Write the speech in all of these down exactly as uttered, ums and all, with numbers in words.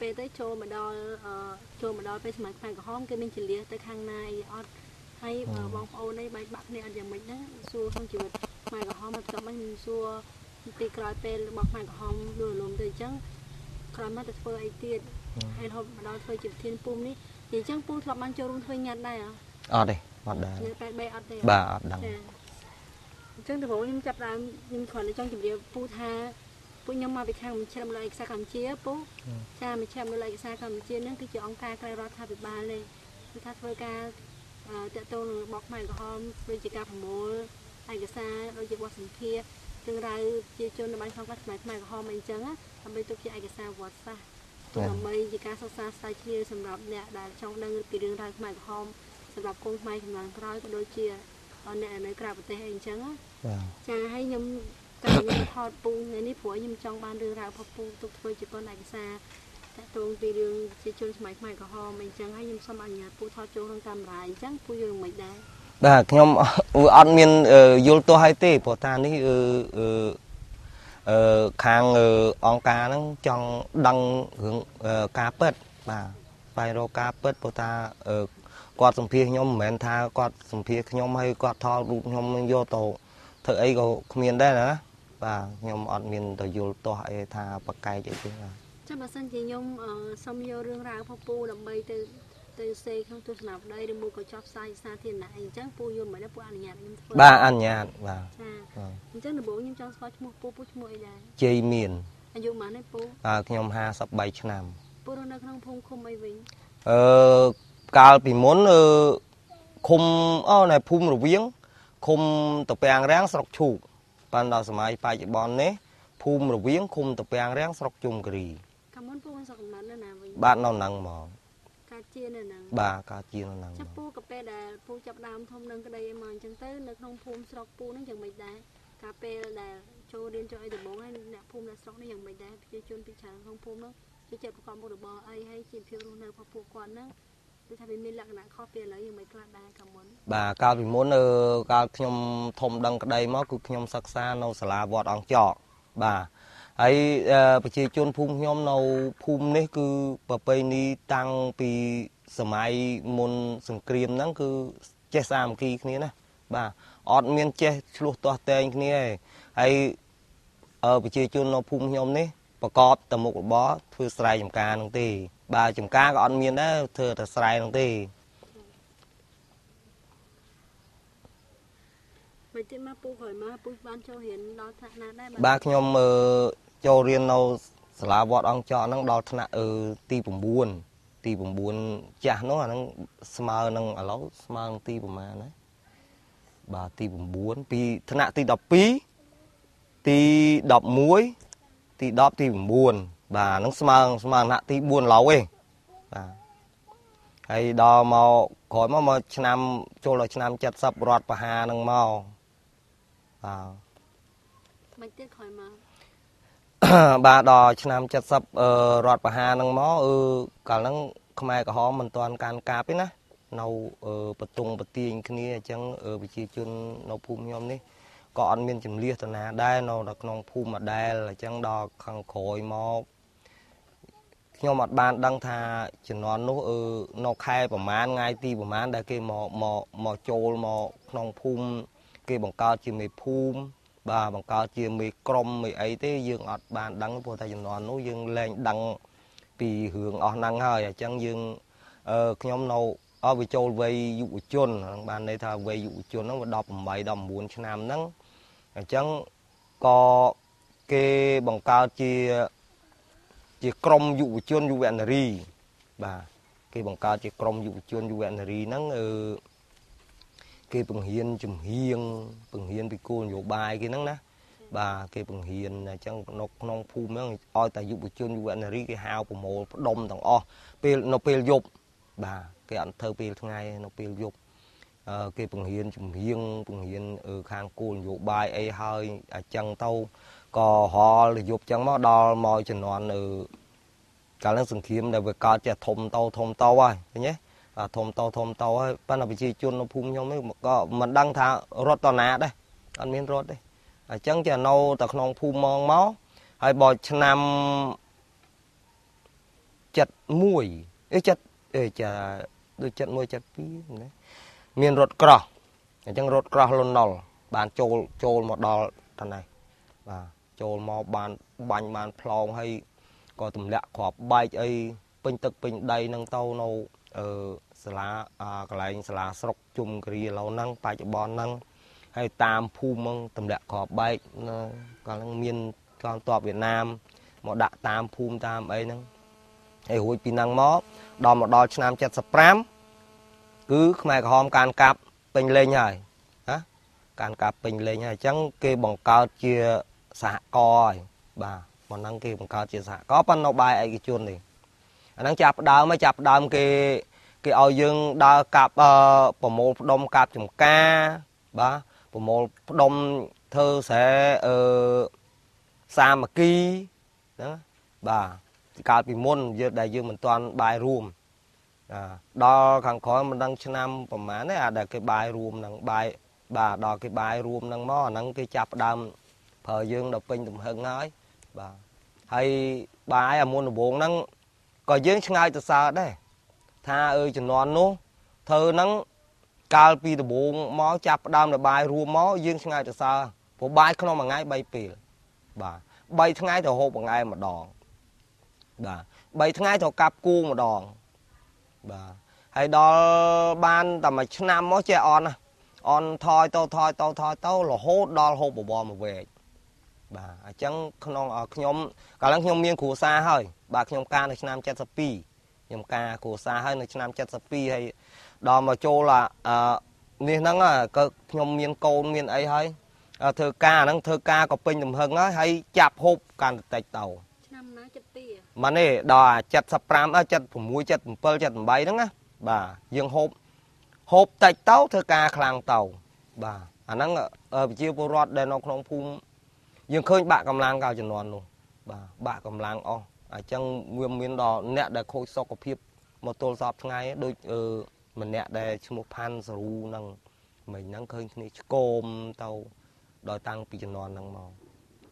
ពេលទៅចូលមកដល់ចូលមកដល់ពេលស្ម័គ្រខ្មែរក្រហមគេមានចលាទៅខាងណាយអត់ហើយបងប្អូននេះបែកបាក់គ្នាអត់យ៉ាងម៉េចណាសួរក្នុងជីវិតខ្មែរក្រហមមកបន្ទាប់មកខ្ញុំសួរទីក្រោយពេលរបស់ខ្មែរក្រហមដួលរលំទៅអញ្ចឹងក្រោយមកទៅធ្វើអីទៀតហើយរហូតមកដល់ធ្វើជាប្រធានភូមិនេះអញ្ចឹងពូធ្លាប់បានចូលរួមធ្វើញ៉ាត់ដែរអត់ទេអត់ដែរតែបែអត់ទេបាទអត់ដឹងអញ្ចឹងទៅខ្ញុំចាប់ដើមខ្ញុំគ្រាន់តែចង់ជម្រាបពូថាពួកខ្ញុំមកពីខាងមជ្ឈមណ្ឌលឯកសារកម្ពុជាពូចាមជ្ឈមណ្ឌលឯកសារកម្ពុជានឹងគឺជាអង្គការក្រៅរដ្ឋាភិបាលទេគឺថាធ្វើការតេតូនរបស់ខ្មែរក្រហមដូចជាការប្រមូលឯកសារដូចជាបទសម្ភាសន៍ទាំងរៅជាជននៅបានក្នុងកាត់ខ្មែរខ្មែរក្រហមអីចឹងដើម្បីទុកជាឯកសារវត្តសាស្ត្រដើម្បីជាការសិក្សាស្រាវជ្រាវសម្រាប់អ្នកដែលចង់ដឹងពីរឿងរ៉ាវខ្មែរក្រហមសម្រាប់កូនខ្មែរចំនួនក្រោយក៏ដូចជាអ្នកនៅក្រៅប្រទេសអីចឹងចាហើយខ្ញុំតែខ្ញុំថតពូនេះព្រោះខ្ញុំចង់បានរឿងរ៉ាវរបស់ពូទុកធ្វើជាប៉ុនឯកសារតកតងពីរឿងជាជនសម័យខ្មែរក្រហមអីចឹងហើយខ្ញុំសូមអនុញ្ញាតពូថតចូលក្នុងកាមេរ៉ាអញ្ចឹងពូយល់មិនដែរបាទខ្ញុំអត់មានយល់ទាស់ឲ្យទេព្រោះថានេះអឺអឺខាងអង្គការហ្នឹងចង់ដឹងរឿងការពិតបាទស្វែងរកការពិតព្រោះថាគាត់សម្ភាសខ្ញុំមិនមែនថាគាត់សម្ភាសខ្ញុំហើយគាត់ថតរូបខ្ញុំយកទៅធ្វើអីក៏គ្មានដែរណាបាទខ្ញុំអត់មានទៅយល់ទាស់អីថាប្រកែកអីទេបាទចាំបើសិនជាខ្ញុំសុំយករឿងរ៉ាវរបស់ពូដើម្បីទៅទៅសេក្នុងទស្សនវិស័យឬមួយក៏ចោះផ្សាយសាធារណៈអីអញ្ចឹងពូយល់មិនដែរពូអនុញ្ញាតខ្ញុំធ្វើបាទអនុញ្ញាតបាទចាអញ្ចឹងដំបូងខ្ញុំចង់ស្គាល់ឈ្មោះពូពូឈ្មោះអីដែរជ័យមានអាយុប៉ុន្មានទេពូបាទខ្ញុំហាសិបបីឆ្នាំពូរស់នៅក្នុងភូមិឃុំអីវិញអឺកាលពីមុនអឺឃុំអូនៅភូមិរវៀងឃុំតពាំងរាំងស្រុកឈូកបានដល់សម័យបច្ចុប្បន្ននេះភូមិរវៀងឃុំតពាំងរាំងស្រុកជុំគិរីកាលមុនពូបានស្រុកកំណើតនៅណាវិញបាទនៅហ្នឹងហ្មងការជានៅហ្នឹងបាទការជានៅហ្នឹងចាំពូក៏ពេលដែលពូចាប់ដើមធំនឹងក្តីអីមកអញ្ចឹងទៅនៅក្នុងភូមិស្រុកពូហ្នឹងយ៉ាងម៉េចដែរកាលពេលដែលចូលរៀនចូលអីដំបូងហើយអ្នកភូមិអ្នកស្រុកនេះយ៉ាងម៉េចដែរប្រជាជនពីច្រើនក្នុងភូមិហ្នឹងជាចិត្តប្រកបមុខរបរអីហើយជីវភាពរស់នៅរបស់ពួកគាត់ហ្នឹងគឺថាវាមានលក្ខណៈខុសពីឥឡូវយ៉ាងម៉េចខ្លះដែរកាលមុនបាទកាលពីមុនអឺកាលខ្ញុំធំដឹងក្តីមកគឺខ្ញុំសិក្សានៅសាលាវត្តអង្គចកបាទហើយប្រជាជនភូមិខ្ញុំនៅភូមិនេះគឺប្រពៃណីតាំងពីសម័យមុនសង្គ្រាមហ្នឹងគឺចេះសាមគ្គីគ្នាណាបាទអត់មានចេះឆ្លោះទាស់តែងគ្នាទេហើយប្រជាជននៅភូមិខ្ញុំនេះប្រកបតែមុខរបរធ្វើស្រែចម្ការហ្នឹងទេបាទចម្ការក៏អត់មានដែរធ្វើតែស្រែហ្នឹងទេមិនទេមកពូក្រោយមកពូបានចូលរៀនដល់ថ្នាក់ណាដែរបាទខ្ញុំចូលរៀននៅសាលាវត្តអង្គចកហ្នឹងដល់ថ្នាក់ទី៩ទី៩ចាស់នោះអាហ្នឹងស្មើនឹងឥឡូវស្មើនឹងទីប្រមាណណាបាទទី៩ពីថ្នាក់ទី១២ទី១១ទី១០ទី៩បាទហ្នឹងស្មើស្មើថ្នាក់ទី៤ឡូវឯងបាទហើយដល់មកក្រោយមកមកឆ្នាំចូលដល់ឆ្នាំเจ็ดสิบរដ្ឋប្រហារហ្នឹងមកបាទមិនទៀតក្រោយមកបាទដល់ឆ្នាំเจ็ดสิบរដ្ឋប្រហារហ្នឹងមកអឺកាលហ្នឹងខ្មែរក្រហមមិនទាន់កាន់កាប់ទេណានៅបតុងបទាញគ្នាអញ្ចឹងប្រជាជននៅភូមិខ្ញុំនេះក៏អត់មានចំលៀសតាណាដែរនៅក្នុងភូមិអដែលអញ្ចឹងដល់ខាងក្រោយមកខ្ញុំអត់បានដឹងថាជំនាន់នោះអឺនៅខែប្រមាណថ្ងៃទីប្រមាណដែលគេមកមកមកចូលមកក្នុងភូមិគេបង្កើតជាមេភូមិបាទបង្កើតជាមេក្រុមមេអីទេយើងអត់បានដឹងព្រោះតែជំនាន់នោះយើងលែងដឹងពីរឿងអស់ហ្នឹងហើយអញ្ចឹងយើងអឺខ្ញុំនៅអស់វាចូលវ័យយុវជនបានន័យថាវ័យយុវជនហ្នឹងវាដប់ប្រាំបី ដប់៩ឆ្នាំហ្នឹងអញ្ចឹងក៏គេបង្កើតជាជាក្រុមយុវជនយុវនារីបាទគេបង្កើតជាក្រុមយុវជនយុវនារីហ្នឹងអឺគេបង្រៀនជំហៀងបង្រៀនពីគោលនយោបាយគេហ្នឹងណាបាទគេបង្រៀនអញ្ចឹងនៅក្នុងភូមិហ្នឹងឲ្យតែយុវជនយុវនារីគេហៅប្រមូលផ្ដុំទាំងអស់ពេលនៅពេលយប់បាទគេអត់ធ្វើពេលថ្ងៃនៅពេលយប់អឺគេបង្រៀនជំហៀងបង្រៀនខាងគោលនយោបាយអីហើយអញ្ចឹងទៅក៏ហល់យប់អញ្ចឹងមកដល់មកជំនាន់អឺកាលហ្នឹងសង្គ្រាមដែលវាកើតចេះធំតោធំតោហើយឃើញទេបាទធំតោធំតោហើយប៉ុន្តែប្រជាជននៅភូមិខ្ញុំនេះក៏មិនដឹងថារត់តណាដែរអត់មានរត់ទេអញ្ចឹងចេះនៅតែក្នុងភូមិមកមកហើយបើឆ្នាំ chặt muối ấy chặt ấy chả đôi chặt muối chặt pi đấy miền rốt cỏ chẳng rốt cỏ lon nol bàn trôi trôi một đò thằng này và trôi một bàn bánh bàn plong hay có tụm lẹ khọp bay ấy pin tức pin đầy nâng tàu nâu ở sả à cái này sả sọc chùm cái lâu nâng bay cho bòn nâng hay tam phu măng tụm lẹ khọp bay còn miền còn tọa Việt Nam một đạ tam phu tam ấy nâng hay hồi pin năng mó đò một đò nam chặt sập ram cứ mai hôm can cặp pin lên nhảy á can cặp pin lên nhảy chẳng kê bằng cao chia xạ coi bà mà năng kê bằng cao chia xạ có pan nó bài ấy cái chuồn này năng chập đào mới chập đào cái cái ao dương đào cặp bộ một đông cặp chùm ca bà bộ một đông thơ sẽ ờ xa mà kỳ đó bà cặp bị môn giờ đại dương mình toàn bài rùm à đo khang khói mình đang nămประมาณnày à để cái bài rùm năng bài bà đo cái bài rùm năng mò năng cái chập đam thời dương đọc pin tụm hơn nói bà hay bài à môn bốn năng có dương ngay từ xa đấy tha ơi chừng non nô thơ năng cao pi từ bốn mó chập đam là bài rùm mó dương ngay từ xa bộ bài không mà ngay bay pì bà bay ngay từ hộp bằng ai mà đòn bà bay ngay từ cặp cu mà đòn bà hay đó ban tầm mà năm mó che on à on thôi tao thôi tao thôi tao là hốt đo hộp bộ bò mà về bà chẳng không ở nhóm cả lăng nhóm miên của xa hơi bà nhóm ca này năm chặt pi nhóm ca của xa hơi này năm chặt pi hay đó mà châu là nên nó là cái nhóm miên côn miên ấy hơi thơ ca nó thơ ca có pin tầm hơn á hay chạp hộp can tạch tàu mà nè đò chặt sập ram á chặtผมมุ้ยchặt pearl chặt bay đó á bà dương hộp hộp tạch tàu thơ ca khang tàu bà anh nó ở chiều bồ rót đây nó không phun dương khơi bạ cầm lang cao chừng non luôn bà bạ cầm lang o à chẳng nguyên miền đò nẹt để khôi sọc của phiệp một tô sọp ngay đôi ừ mình nẹt để cho một pan sầu năng mình năng khơi này côm tàu đòi tăng pi chừng non năng màu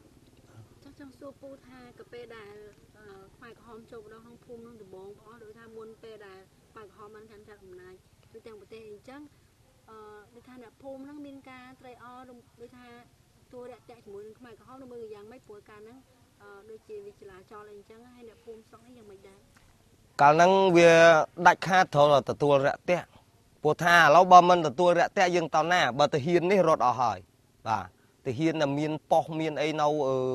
chắc trong số pu tha cà phê đà khoai cà hom châu đó không phun nó từ bốn ó đôi tha muôn phê đà khoai cà hom ăn chăn chăn hôm nay đôi tiếng bờ tây chắc đôi tha nè phun nó miên ca tây o đôi tha tôi đã chạy mũi đến khoai cà hom nó mưa giang mấy buổi ca nó đôi chị vì chỉ là cho lên chắc hay nè phun xong ấy giang mình đã cả năng về đại khát thôi là từ tua rẽ tẹt bùa tha lão ba mình từ tua rẽ tẹt dương tao nè bà từ hiênនេះរត់អស់ហើយបាទtừ hiên là miên po miên ấy nâu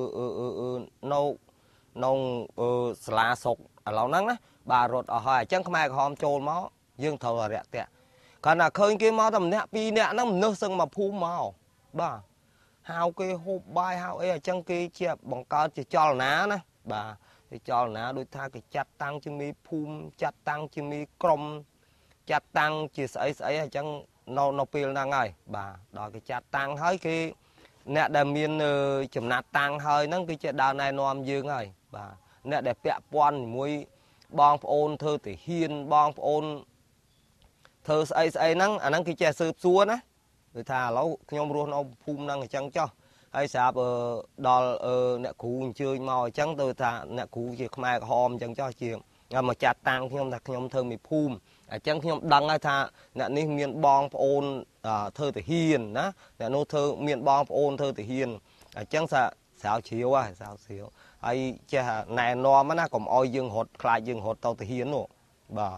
nâu nâu sla sọc ở lão nắng á bà rột ở hỏi chẳng mai hòm trôn máu dương thầu là rẽ tẹt còn là khơi cái máu tầm nẹt pi nẹt nó nước sưng mà phun máu bà hao cái hộp bài hao ấy chẳng cái chia bằng cao chỉ cho là ná nè bà thì cho là ná đôi tha cái chặt tăng chứ mi phun chặt tăng chứ mi crom chặt tăng chỉ sấy sấy chẳng nó nó pil năng ngay bà đó cái chặt tăng hơi cái nè để miên chấm nát tăng hơi nâng cái chuyện đào này nom dương rồi bà nè để bẹ pon muối bong ôn thơ thì hiên bong ôn thơ ấy ấy nâng à nâng cái chuyện sườn xua á người ta lão nhom luôn ông phun năng chẳng cho hay sạp ở đò nè cũ chơi mò chẳng tôi ta nè cũ chỉ mai hòm chẳng cho chuyện mà chặt tăng nhom thật nhom thơ mi phun chẳng nhom đăng ai tha nè ní miên bong ôn thơ thì hiền ná nè nô thơ miên bong ôn thơ thì hiền chẳng sa sao chiếu à sao chiếu ai cha này no mà nó còn oi dương hột khai dương hột tao thì hiền nổ bà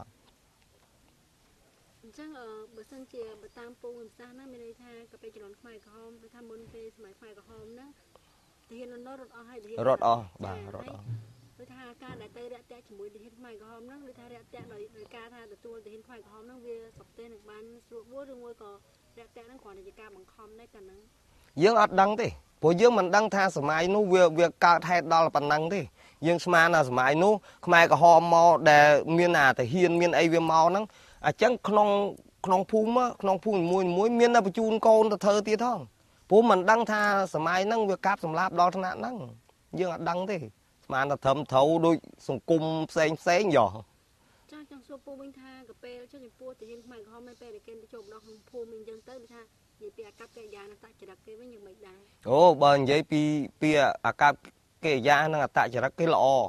chắc ở bờ sân chè bờ tam pu làm sao nó mới đây tha cà phê chọn khoai cà hom để tham môn phê sải khoai cà hom đó thì hiền nó rốt o hay thì rốt o bà rốt o đôi tha ca đại tây đại tây chỉ muốn để hiền khoai cà hom đó đôi tha đại tây rồi rồi ca tha từตัวđể hiền khoai cà hom nó về sọc tên được ban ruột búa rồi ngồi cò đại tây nó còn để ca bằng hom đấy cả nó dương ở đăng thế bộ dương mình đăng tha sớm mai nu việc việc ca thay đó là phần đăng thế dương sớm mai là sớm mai nu mai cà hom mò để miên à thì hiền miên ấy về mò nó à chẳng không không phun á không phun muối muối miên là chun con thơ tiệt thôi bố mình đăng tha sớm mai năng việc cáp sớm láp đó thằng nạn năng dương ở đăng thế mà là thấm thấu đôi sùng cung xén xén nhỏ cho trong số pu mình tha cà phê cho những pu thì hiền khoai cà hom mấy phê để kêu để chụp đó không pu mình dâng tới tha vậy pi cáp cái giá nó tại chỉ đặt cái với những mấy đá ồ bền vậy pi pi à cáp cái giá nó tại chỉ đặt cái lọ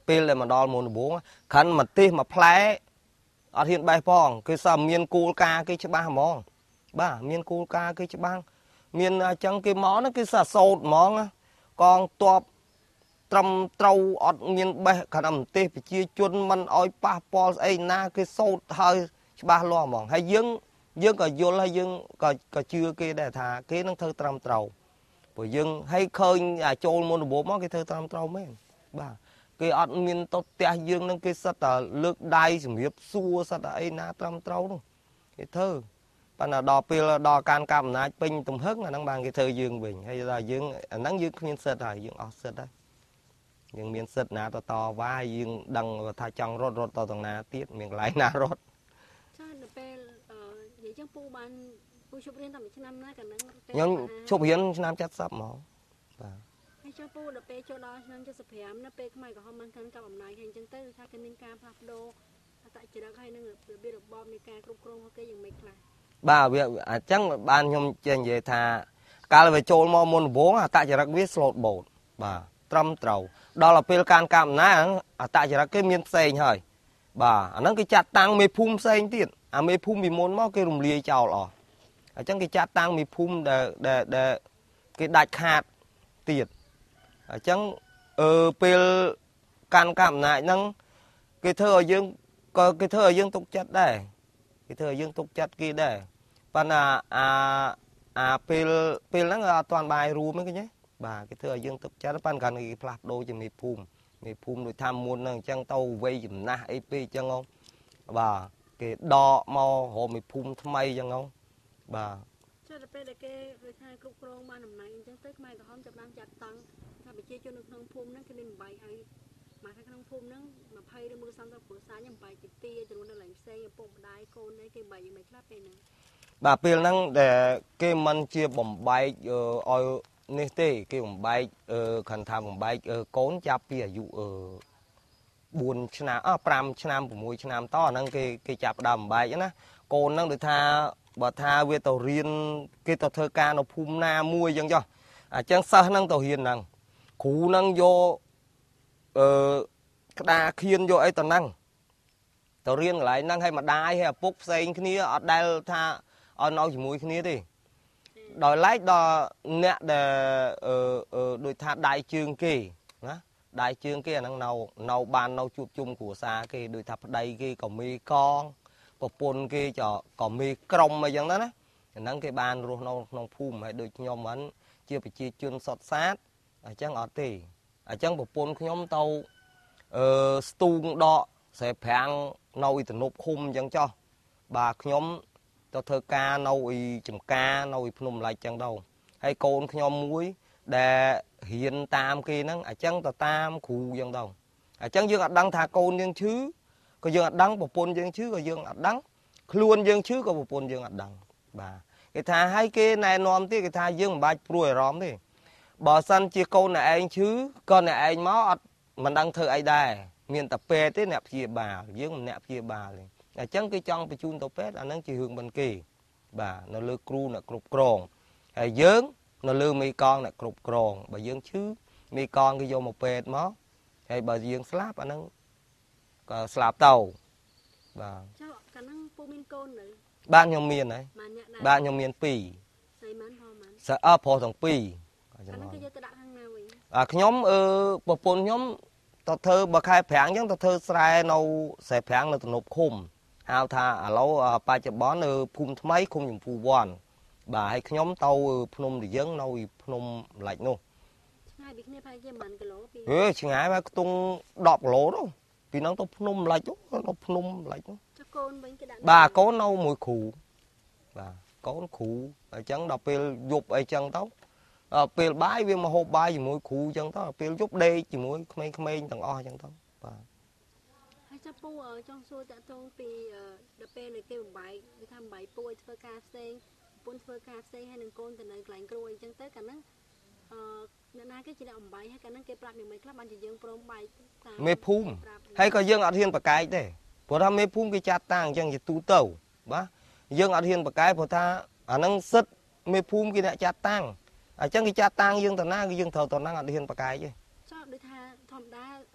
ពេលដែលមកដល់មុនដំបូងខាន់មកទេសមកផ្លែអត់ហ៊ានបេះផងគឺសើមានគោលការណ៍គេច្បាស់ហ្មងបាទមានគោលការណ៍គេច្បាស់មានអញ្ចឹងគេមកហ្នឹងគឺសើសោតហ្មងកងតបត្រឹមត្រូវអត់មានបេះគ្រាន់តែទេសប្រជាជនមិនអោយប៉ះពាល់ស្អីណាគេសោតហើយច្បាស់លាស់ហ្មងហើយយើងយើងក៏យល់ហើយយើងក៏ក៏ជឿគេដែរថាគេនឹងធ្វើត្រឹមត្រូវព្រោះយើងឲ្យឃើញអាចូលមុនដំបូងមកគេធ្វើត្រឹមត្រូវមែនបាទគេអត់មានទៅផ្ទះយើងនឹងគេសិតតែលើកដៃសម្រៀបសួរសិតតែអីណាត្រឹមត្រូវនោះគេធ្វើប៉ុន្តែដល់ពេលដល់ការកម្មអំណាចពេញទំហឹងអាហ្នឹងបានគេធ្វើយើងវិញហើយដល់យើងអាហ្នឹងយើងគ្មានសិទ្ធហើយយើងអស់សិទ្ធហើយយើងមានសិទ្ធណាទៅតវ៉ាយើងដឹងថាចង់រត់រត់ទៅទាំងណាទៀតមានកន្លែងណារត់ចាដល់ពេលនិយាយចឹងពូបានពូជប់រៀនតាំងពីឆ្នាំណាកាលហ្នឹងខ្ញុំជប់រៀនឆ្នាំ칠십ហ្មងបាទហើយចូលពូដល់ពេលចូលដល់ឆ្នាំ칠십៥នៅពេលខ្មែរក្រហមបានកាន់កាប់អំណាចហើយអញ្ចឹងទៅថាគេមានការផ្លាស់ប្ដូរអត្តចរិតហើយនឹងរបៀបរបបនៃការគ្រប់គ្រងរបស់គេយ៉ាងម៉េចខ្លះបាទវាអញ្ចឹងបានខ្ញុំចេះនិយាយថាកាលវាចូលមកមុនដំបូងអត្តចរិតវាស្លូតបូតបាទត្រឹមត្រូវដល់ទៅពេលការកាប់អំណាចអត្តចរិតគេមានផ្សេងហើយបាទអាហ្នឹងគេចាត់តាំងមេភូមិផ្សេងទៀតអាមេភូមិពីមុនមកគេរំលាយចោលអស់អញ្ចឹងគេចាត់តាំងមេភូមិដែលដែលគេដាច់ខាតទៀតអញ្ចឹងអឺពេលកាន់កាប់អំណាចហ្នឹងគេធ្វើឲ្យយើងក៏គេធ្វើឲ្យយើងទុកចិត្តដែរគេធ្វើឲ្យយើងទុកចិត្តគេដែរប៉ុន្តែអាអាពេលពេលហ្នឹងអត់ទាន់បាយរួមទេឃើញទេបាទគេធ្វើឲ្យយើងទុកចិត្តប៉ុន្តែគាត់គេផ្លាស់ប្ដូរជាមេភូមិមេភូមិដូចថាមុនហ្នឹងអញ្ចឹងទៅវ័យចំណាស់អីពេកអញ្ចឹងហ៎បាទគេដកមករកមេភូមិថ្មីអញ្ចឹងហ៎បាទចុះដល់ពេលដែលគេដូចថាគ្រប់គ្រងបានអំណាចអញ្ចឹងទៅខ្មែរក្រហមចាប់បានចាត់តាំងថាប្រជាជននៅក្នុងភូមិហ្នឹងគេមានបាយឲ្យមកក្នុងភូមិហ្នឹង20ឬមួយសាមសិបគ្រួសារខ្ញុំបាយទីពីរចំនួនដល់ឡើងផ្សេងឪពុកម្ដាយកូនអីគេបាយយ៉ាងម៉េចខ្លះពេលហ្នឹងបាទពេលហ្នឹងដែលគេមិនជាបំបែកឲ្យនេះទេគេបំបែកអឺខណ្ឌថាបំបែកកូនចាប់ពីអាយុអឺ4ឆ្នាំអ5ឆ្នាំ6ឆ្នាំតអាហ្នឹងគេគេចាប់ដើមបំបែកណាកូនហ្នឹងដូចថាបើថាវាទៅរៀនគេទៅធ្វើការនៅភូមិណាមួយអញ្ចឹងចុះអញ្ចឹងសិស្សហ្នឹងទៅរៀនហ្នឹងគ្រូហ្នឹងយកអឺក្តារខៀនយកអីទៅហ្នឹងទៅរៀនកន្លែងហ្នឹងឲ្យម្ដាយឲ្យឪពុកផ្សេងគ្នាអត់ដែលថាឲ្យនៅជាមួយគ្នាទេដោយឡែកដល់អ្នកដែលអឺដូចថាដៃជើងគេណាដៃជើងគេអាហ្នឹងនៅនៅបាននៅជួបជុំគ្រួសារគេដូចថាប្តីគេក៏មេកងប្រពន្ធគេក៏មេក្រុមអីចឹងណាអាហ្នឹងគេបានរស់នៅក្នុងភូមិហើយដូចខ្ញុំហ្នឹងជាប្រជាជនសុទ្ធសាធអញ្ចឹងអត់ទេអញ្ចឹងប្រពន្ធខ្ញុំទៅអឺស្ទូងដកស្រែប្រាំងនៅឯទំនប់ឃុំអញ្ចឹងចុះបាទខ្ញុំទៅធ្វើការនៅឯចំការនៅឯភ្នំម្លាច់ចឹងទៅហើយកូនខ្ញុំមួយដែលរៀនតាមគេហ្នឹងអញ្ចឹងទៅតាមគ្រូចឹងទៅអញ្ចឹងយើងអត់ដឹងថាកូនយើងឈឺក៏យើងអត់ដឹងប្រពន្ធយើងឈឺក៏យើងអត់ដឹងខ្លួនយើងឈឺក៏ប្រពន្ធយើងអត់ដឹងបាទគេថាឲ្យគេណែនាំទៀតគេថាយើងមិនបាច់ព្រួយអារម្មណ៍ទេបើសិនជាកូនអ្នកឯងឈឺក៏អ្នកឯងមកអត់មិនដឹងធ្វើអីដែរមានតែពេទ្យទេអ្នកព្យាបាលយើងមិនអ្នកព្យាបាលទេអញ្ចឹងគេចង់បញ្ជូនទៅពេទ្យអាហ្នឹងជារឿងមិនគេបាទនៅលើគ្រូអ្នកគ្រប់គ្រងហើយយើងនៅលើមេកងអ្នកគ្រប់គ្រងបើយើងឈឺមេកងគេយកមកពេទ្យមកហើយបើយើងស្លាប់អាហ្នឹងក៏ស្លាប់ទៅបាទចុះកាលហ្នឹងពូមានកូននៅបាទខ្ញុំមានហើយបាទខ្ញុំមានពីរស្អីមិនផងមិនស្អើប្រុសទាំងពីរកាលហ្នឹងគេយកទៅដាក់ខាងណាវិញអាខ្ញុំអឺប្រពន្ធខ្ញុំទៅធ្វើបើខែប្រាំងអញ្ចឹងទៅធ្វើស្រែនៅស្រែប្រាំងនៅទំនប់ឃុំហៅថាឥឡូវបច្ចុប្បន្ននៅភូមិថ្មីឃុំចំពូវ័នបាទហើយខ្ញុំទៅភ្នំរយឹងនៅភ្នំម្លាច់នោះឆ្ងាយពីគ្នាប្រហែលជាប៉ុន្មានគីឡូពីអេឆ្ងាយមកខ្ទង់ដប់គីឡូនោះពីហ្នឹងទៅភ្នំម្លាច់នោះនៅភ្នំម្លាច់នោះចុះកូនវិញគេដាក់បាទកូននៅមួយគ្រូបាទកូនគ្រូអញ្ចឹងដល់ពេលយប់អីចឹងទៅពេលបាយវាមកហូបបាយជាមួយគ្រូអញ្ចឹងទៅពេលយប់ដេកជាមួយក្មេងៗទាំងអស់អញ្ចឹងទៅបាទហើយចុះពូចង់សួរតាក់ទងពីដល់ពេលដែលគេបំបាយគេថាបំបាយពួយធ្វើការផ្សេងប្រពន្ធធ្វើការផ្សេងហើយនឹងកូនទៅនៅកន្លែងគ្រូអញ្ចឹងទៅកាលហ្នឹងអឺអ្នកណាគេជាអ្នកបំបាយហើយកាលហ្នឹងគេប្រាប់យ៉ាងម៉េចខ្លះបានជាយើងព្រមបាយតាមមេភូមិហើយក៏យើងអត់ហ៊ានប្រកែកទេព្រោះថាមេភូមិគេចាត់តាំងអញ្ចឹងជាទូទៅបាទយើងអត់ហ៊ានប្រកែកព្រោះថាអាហ្នឹងសិទ្ធមេភូមិគេអ្នកចាត់តាំងអញ្ចឹងគេចាត់តាំងយើងទៅណាគឺយើងត្រូវទៅហ្នឹងអត់ហ៊ានប្រកែកទេចុះដូចថាធម្មតាកាលមុន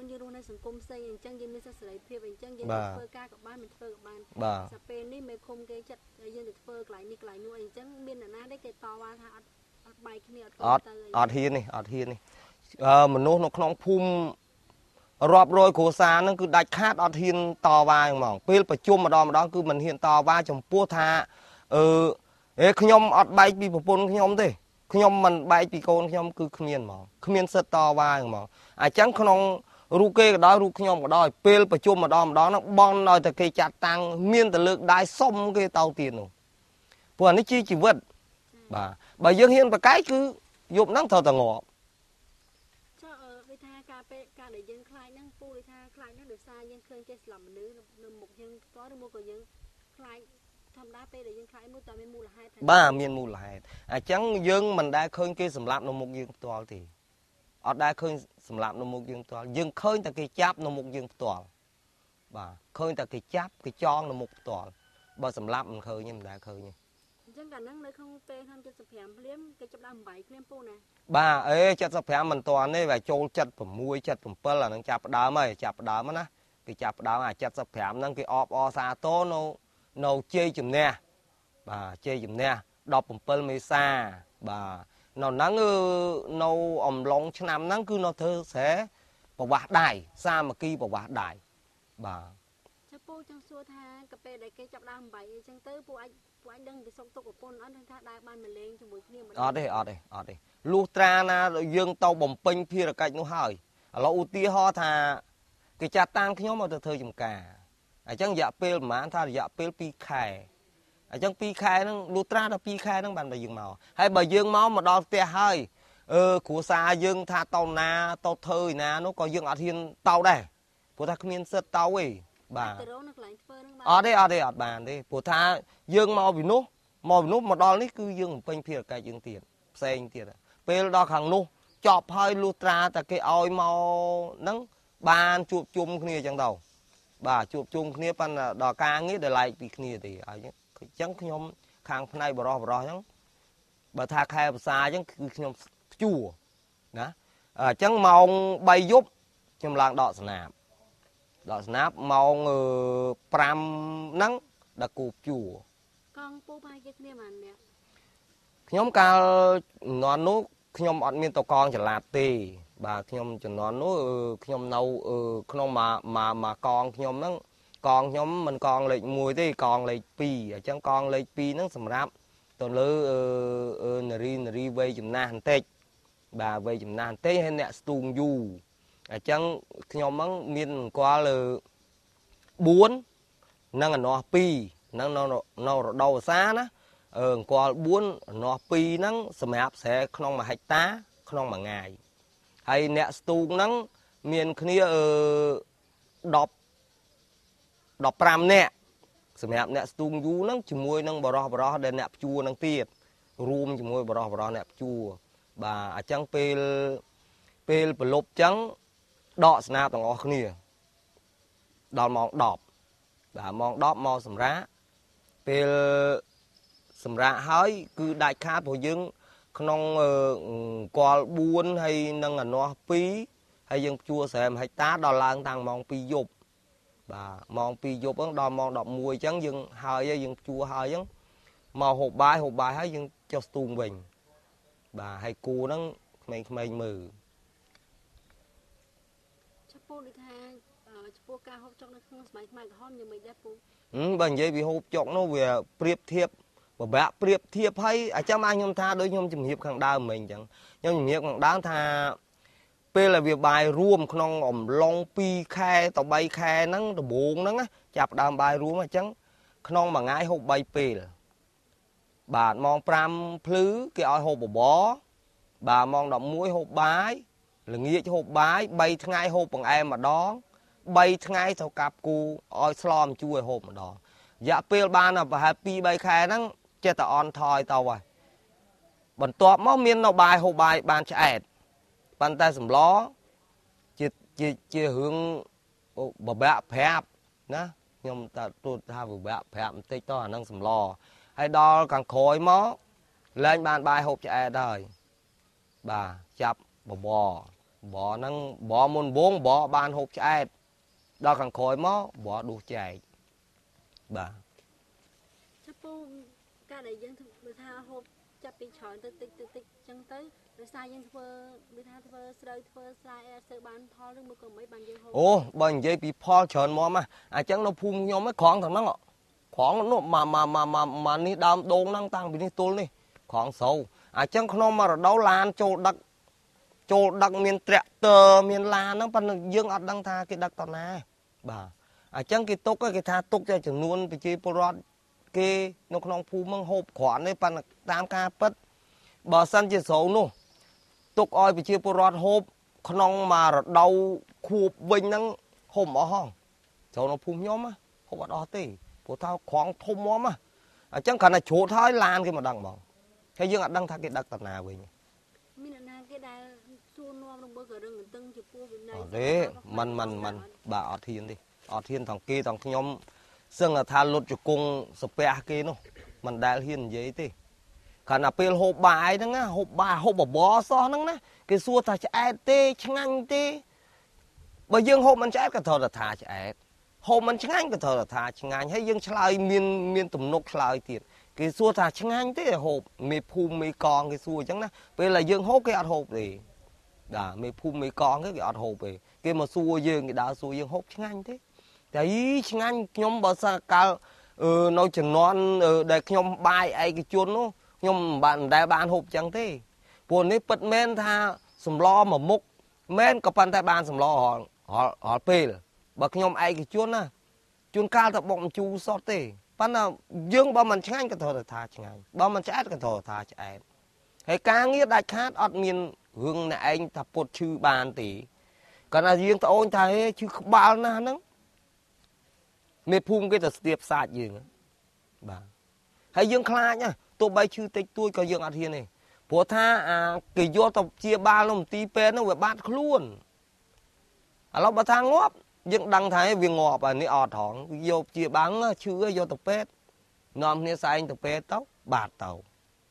មុនយើងរស់នៅសង្គមផ្សេងអញ្ចឹងយើងមានសិទ្ធិសេរីភាពអញ្ចឹងយើងធ្វើការក៏បានមិនធ្វើក៏បានតែពេលនេះមេឃុំគេចិត្តយើងទៅធ្វើកន្លែងនេះកន្លែងនោះអញ្ចឹងមានអ្នកណាទេគេតវ៉ាថាអត់អត់បែកគ្នាអត់ទៅអត់ហ៊ាននេះអត់ហ៊ាននេះអឺមនុស្សនៅក្នុងភូមិរាប់រយគ្រួសារហ្នឹងគឺដាច់ខាតអត់ហ៊ានតវ៉ាហ្មងពេលប្រជុំម្ដងម្ដងគឺមិនហ៊ានតវ៉ាចំពោះថាអឺអេខ្ញុំអត់បែកពីប្រពន្ធខ្ញុំទេខ្ញុំមិនបែកពីកូនខ្ញុំគឺគ្មានហ្មងគ្មានសិទ្ធតវ៉ាហ្មងអញ្ចឹងក្នុងរូបគេក៏ដោយរូបខ្ញុំក៏ដោយពេលប្រជុំម្ដងម្ដងហ្នឹងបងឲ្យតែគេចាត់តាំងមានតែលើកដៃសុំគេទៅទៀតនោះព្រោះអានេះជាជីវិតបាទបើយើងហ៊ានប្រកែកគឺយប់ហ្នឹងត្រូវតែងាប់ចុះដូចថាការពេលការដែលយើងខ្លាចហ្នឹងពូដូចថាខ្លាចហ្នឹងដោយសារយើងឃើញគេស្លាប់មនុស្សនៅមុខយើងផ្ទាល់ឬមកក៏យើងខ្លាចធម្មតាពេលដែលយើងខ្លាចមួយតើមានមូលហេតុបាទមានមូលហេតុអញ្ចឹងយើងមិនដែលឃើញគេសម្លាប់នៅមុខយើងផ្ទាល់ទេអត់ដែលឃើញសម្លាប់នៅមុខយើងផ្ទាល់យើងឃើញតែគេចាប់នៅមុខយើងផ្ទាល់បាទឃើញតែគេចាប់គេចងនៅមុខផ្ទាល់បើសម្លាប់មិនឃើញទេមិនដែលឃើញទេអញ្ចឹងកាលហ្នឹងនៅក្នុងពេលឆ្នាំ칠십오ភ្លាមគេចាប់ដើមបាយភ្លាមពូណាបាទអេ칠십오មិនទាន់ទេវាចូល칠십육 칠십칠អាហ្នឹងចាប់ដើមហើយចាប់ដើមណាគេចាប់ដើមអា칠십오ហ្នឹងគេអបអសាទរនៅនៅជ័យជំនះបាទជ័យជំនះ17មេសាបាទនៅហ្នឹងនៅអំឡុងឆ្នាំហ្នឹងគឺនៅធ្វើស្រែប្រវាស់ដៃសាមគ្គីប្រវាស់ដៃបាទចុះពូចង់សួរថាកាពេលដែលគេចាប់ដើមបាយអញ្ចឹងទៅពូអាចពូអាចដឹងពីសុខទុក្ខប្រពន្ធអត់ថាដើរបានមកលេងជាមួយគ្នាអត់ទេអត់ទេអត់ទេលុះត្រាណាយើងទៅបំពេញភារកិច្ចនោះហើយឥឡូវឧទាហរណ៍ថាគេចាត់តាំងខ្ញុំមកទៅធ្វើចំការអញ្ចឹងរយៈពេលប្រហែលថារយៈពេលពីរខែអញ្ចឹងពីរខែហ្នឹងលុះត្រាដល់ពីរខែហ្នឹងបានតែយើងមកហើយបើយើងមកមកដល់ផ្ទះហើយអឺគ្រួសារយើងថាតោណាតោធ្វើឯណានោះក៏យើងអត់ហ៊ានតោដែរព្រោះថាគ្មានសិទ្ធតោទេបាទទៅរកនៅកន្លែងធ្វើហ្នឹងបាទអត់ទេអត់ទេអត់បានទេព្រោះថាយើងមកពីនោះមកពីនោះមកដល់នេះគឺយើងបំពេញភារកិច្ចយើងទៀតផ្សេងទៀតពេលដល់ខាងនោះចប់ហើយលុះត្រាតែគេឲ្យមកហ្នឹងបានជួបជុំគ្នាអញ្ចឹងទៅបាទជួបជុំគ្នាប៉ុន្តែដល់ការងារដែលឡែកពីគ្នាទេអញ្ចឹងខ្ញុំខាងផ្នែកបរោះបរោះអញ្ចឹងបើថាខែភាសាអញ្ចឹងគឺខ្ញុំព្យួរណាអញ្ចឹងម៉ោងបីយប់ខ្ញុំឡើងដកស្នាបដកស្នាបម៉ោងប្រាំហ្នឹងដល់គូព្យួរកងពូបាយគេគ្នាបានអ្នកខ្ញុំកាលជំនាន់នោះខ្ញុំអត់មានតកងចល័តទេបាទខ្ញុំជំនាន់នោះខ្ញុំនៅក្នុងមួយមួយមួយកងខ្ញុំហ្នឹងកងខ្ញុំមិនកងលេខមួយទេកងលេខពីរអញ្ចឹងកងលេខពីរហ្នឹងសម្រាប់ទៅលើនារីនារីវ័យចំណាស់បន្តិចបាទវ័យចំណាស់បន្តិចហើយអ្នកស្ទូងយូរអញ្ចឹងខ្ញុំហ្នឹងមានអង្គលបួននិងអនោះពីរហ្នឹងនៅនៅរដូវវស្សាណាអឺអង្គលបួនអនោះពីរហ្នឹងសម្រាប់ស្រែក្នុងមួយហិកតាក្នុងមួយថ្ងៃហើយអ្នកស្ទូងហ្នឹងមានគ្នាអឺ10 15នាក់សម្រាប់អ្នកស្ទូងយូហ្នឹងជាមួយនឹងបរោះបរោះដែលអ្នកព្យួរហ្នឹងទៀតរួមជាមួយបរោះបរោះអ្នកព្យួរបាទអញ្ចឹងពេលពេលប្រលប់អញ្ចឹងដកស្នាបទាំងអស់គ្នាដល់ម៉ោងដប់បាទម៉ោងដប់មកសម្រាប់ពេលសម្រាប់ហើយគឺដាច់ខាតព្រោះយើងក្នុងកលបួនហើយនឹងអនោះពីរហើយយើងព្យួរស្រែមួយហិកតាដល់ឡើងតាំងម៉ោងពីរយប់បាទម៉ោងពីរយប់ហ្នឹងដល់ម៉ោងដប់មួយអញ្ចឹងយើងហើយយើងព្យួរហើយអញ្ចឹងមកហូបបាយហូបបាយហើយយើងចុះស្ទូងវិញបាទហើយគូហ្នឹងក្មេងៗមើលចំពោះដូចថាចំពោះការហូបចុកនៅក្នុងសម័យខ្មែរក្រហមយ៉ាងម៉េចដែរពូហឹមបើនិយាយពីហូបចុកនោះវាប្រៀបធៀបពិបាកប្រៀបធៀបហើយអាចាំអាចខ្ញុំថាដូចខ្ញុំជំរាបខាងដើមមិញអញ្ចឹងខ្ញុំជំរាបខាងដើមថាពេលដែលវាបាយរួមក្នុងអំឡុងពីរខែទៅបីខែហ្នឹងដំបូងហ្នឹងចាប់ដើមបាយរួមអញ្ចឹងក្នុងមួយថ្ងៃហូបបីពេលបាទម៉ោងប្រាំភ្លឺគេឲ្យហូបបបរបាទម៉ោងដប់មួយហូបបាយល្ងាចហូបបាយបីថ្ងៃហូបបង្អែមម្ដងបីថ្ងៃត្រូវកាប់គូឲ្យស្លមជួយហូបម្ដងរយៈពេលបានប្រហែលពីរបីខែហ្នឹងចេះតែអន់ថយទៅហើយបន្ទាប់មកមាននៅបាយហូបបាយបានឆ្អែតប៉ុន្តែសម្លជាជាជារឿងបបាក់ប្រាប់ណាខ្ញុំតែទូថាបបាក់ប្រាប់បន្តិចទៅអាហ្នឹងសម្លហើយដល់ខាងក្រោយមកលែងបានបាយហូបឆ្អែតហើយបាទចាប់បបរ bỏ năng bỏ môn bốn bỏ ban hộp chạy đó càng khói mó bỏ đủ chạy bà chắc po cái này dân người ta hộp chắc bị chọi tích tích tích tích chân tới rồi sai dân thưa người ta thưa sợi thưa sai sợi bán thò lúc mới còn mấy bàn dân hộp ô bên dây bị pho chọn mó mà à chẳng nó phun nhau mấy khoáng thằng nó khoáng nó mà mà mà mà mà ní đam đôn năng tăng bị ní tôl ní khoáng sâu à chẳng không mà đâu lan châu đặc châu đặc miền trẹ tờ miền lan nó pan dương ở đăng tha cái đặc tao nè bà à chẳng cái tốc cái tha tốc cho chừng luôn bị chơi porot cái nó không phun mang hộp khoản đấy pan tam ca pất bà săn chỉ số nô tốc oi bị chơi porot hộp không mà đâu khu bình năng hôm ở hông số nó phun nhóm á hộp ở đó tì của tao khoáng thôm móm á à chẳng cần là chỗ thái lan cái mà đăng bảo hay dương ở đăng tha cái đặc tao nào vậy đấy mình mình mình bà ở thiên đi ở thiên thằng kia thằng nhóm xương là tha lột cho cung spe kia nó mình đại hiền vậy thì khả năng pel hộp bài đó á hộp bài hộp bỏ bó so nó á cái xua ta chạy tê chăng anh tê bởi dương hộp mình chạy cái thờ là thà chạy hộp mình chăng anh cái thờ là thà chăng anh hay dương chơi miên miên tụm nốt chơi tiền cái xua ta chăng anh tê hộp mì phum mì con cái xua chẳng á bây là dương hốt cái hộp gì đã mì phum mì con cái cái hộp về cái mà xua dương cái đá xua dương hộp chăng anh thế đấy chăng anh nhóm bảo sao cao ừ, nói chừng non ừ, để nhóm bài ai cái chuột nó nhóm bạn đại bạn hộp chẳng thế buồn đấy bật men tha sầm lo mà múc men có pan đại bạn sầm lo họ họ họ pê bậc nhóm ai cái chuột na chuột cao tập bọng chu sót thế pan nào dương bao mình chăng anh cái thờ thà chăng anh bao mình chết cái thờ thà cho em hay cá nghĩa đại khát ọt miền hương này anh tập bột chư bàn tỷ còn là riêng tao anh thấy chứ không bao na nắng mê phum cái tật tiệp sạt gì nữa bà hay dương khai nhá tôi bay chư tịch tôi có dương ở thiên này bố tha à cái vô tập chia ba lồng tí pe nó về bát luôn à nó bà tha ngóp dương đăng thấy việc ngọp à ní ọt hỏng vô chia bán chư vô tập pet nòm ní sai anh tập pet tóc bạt tàu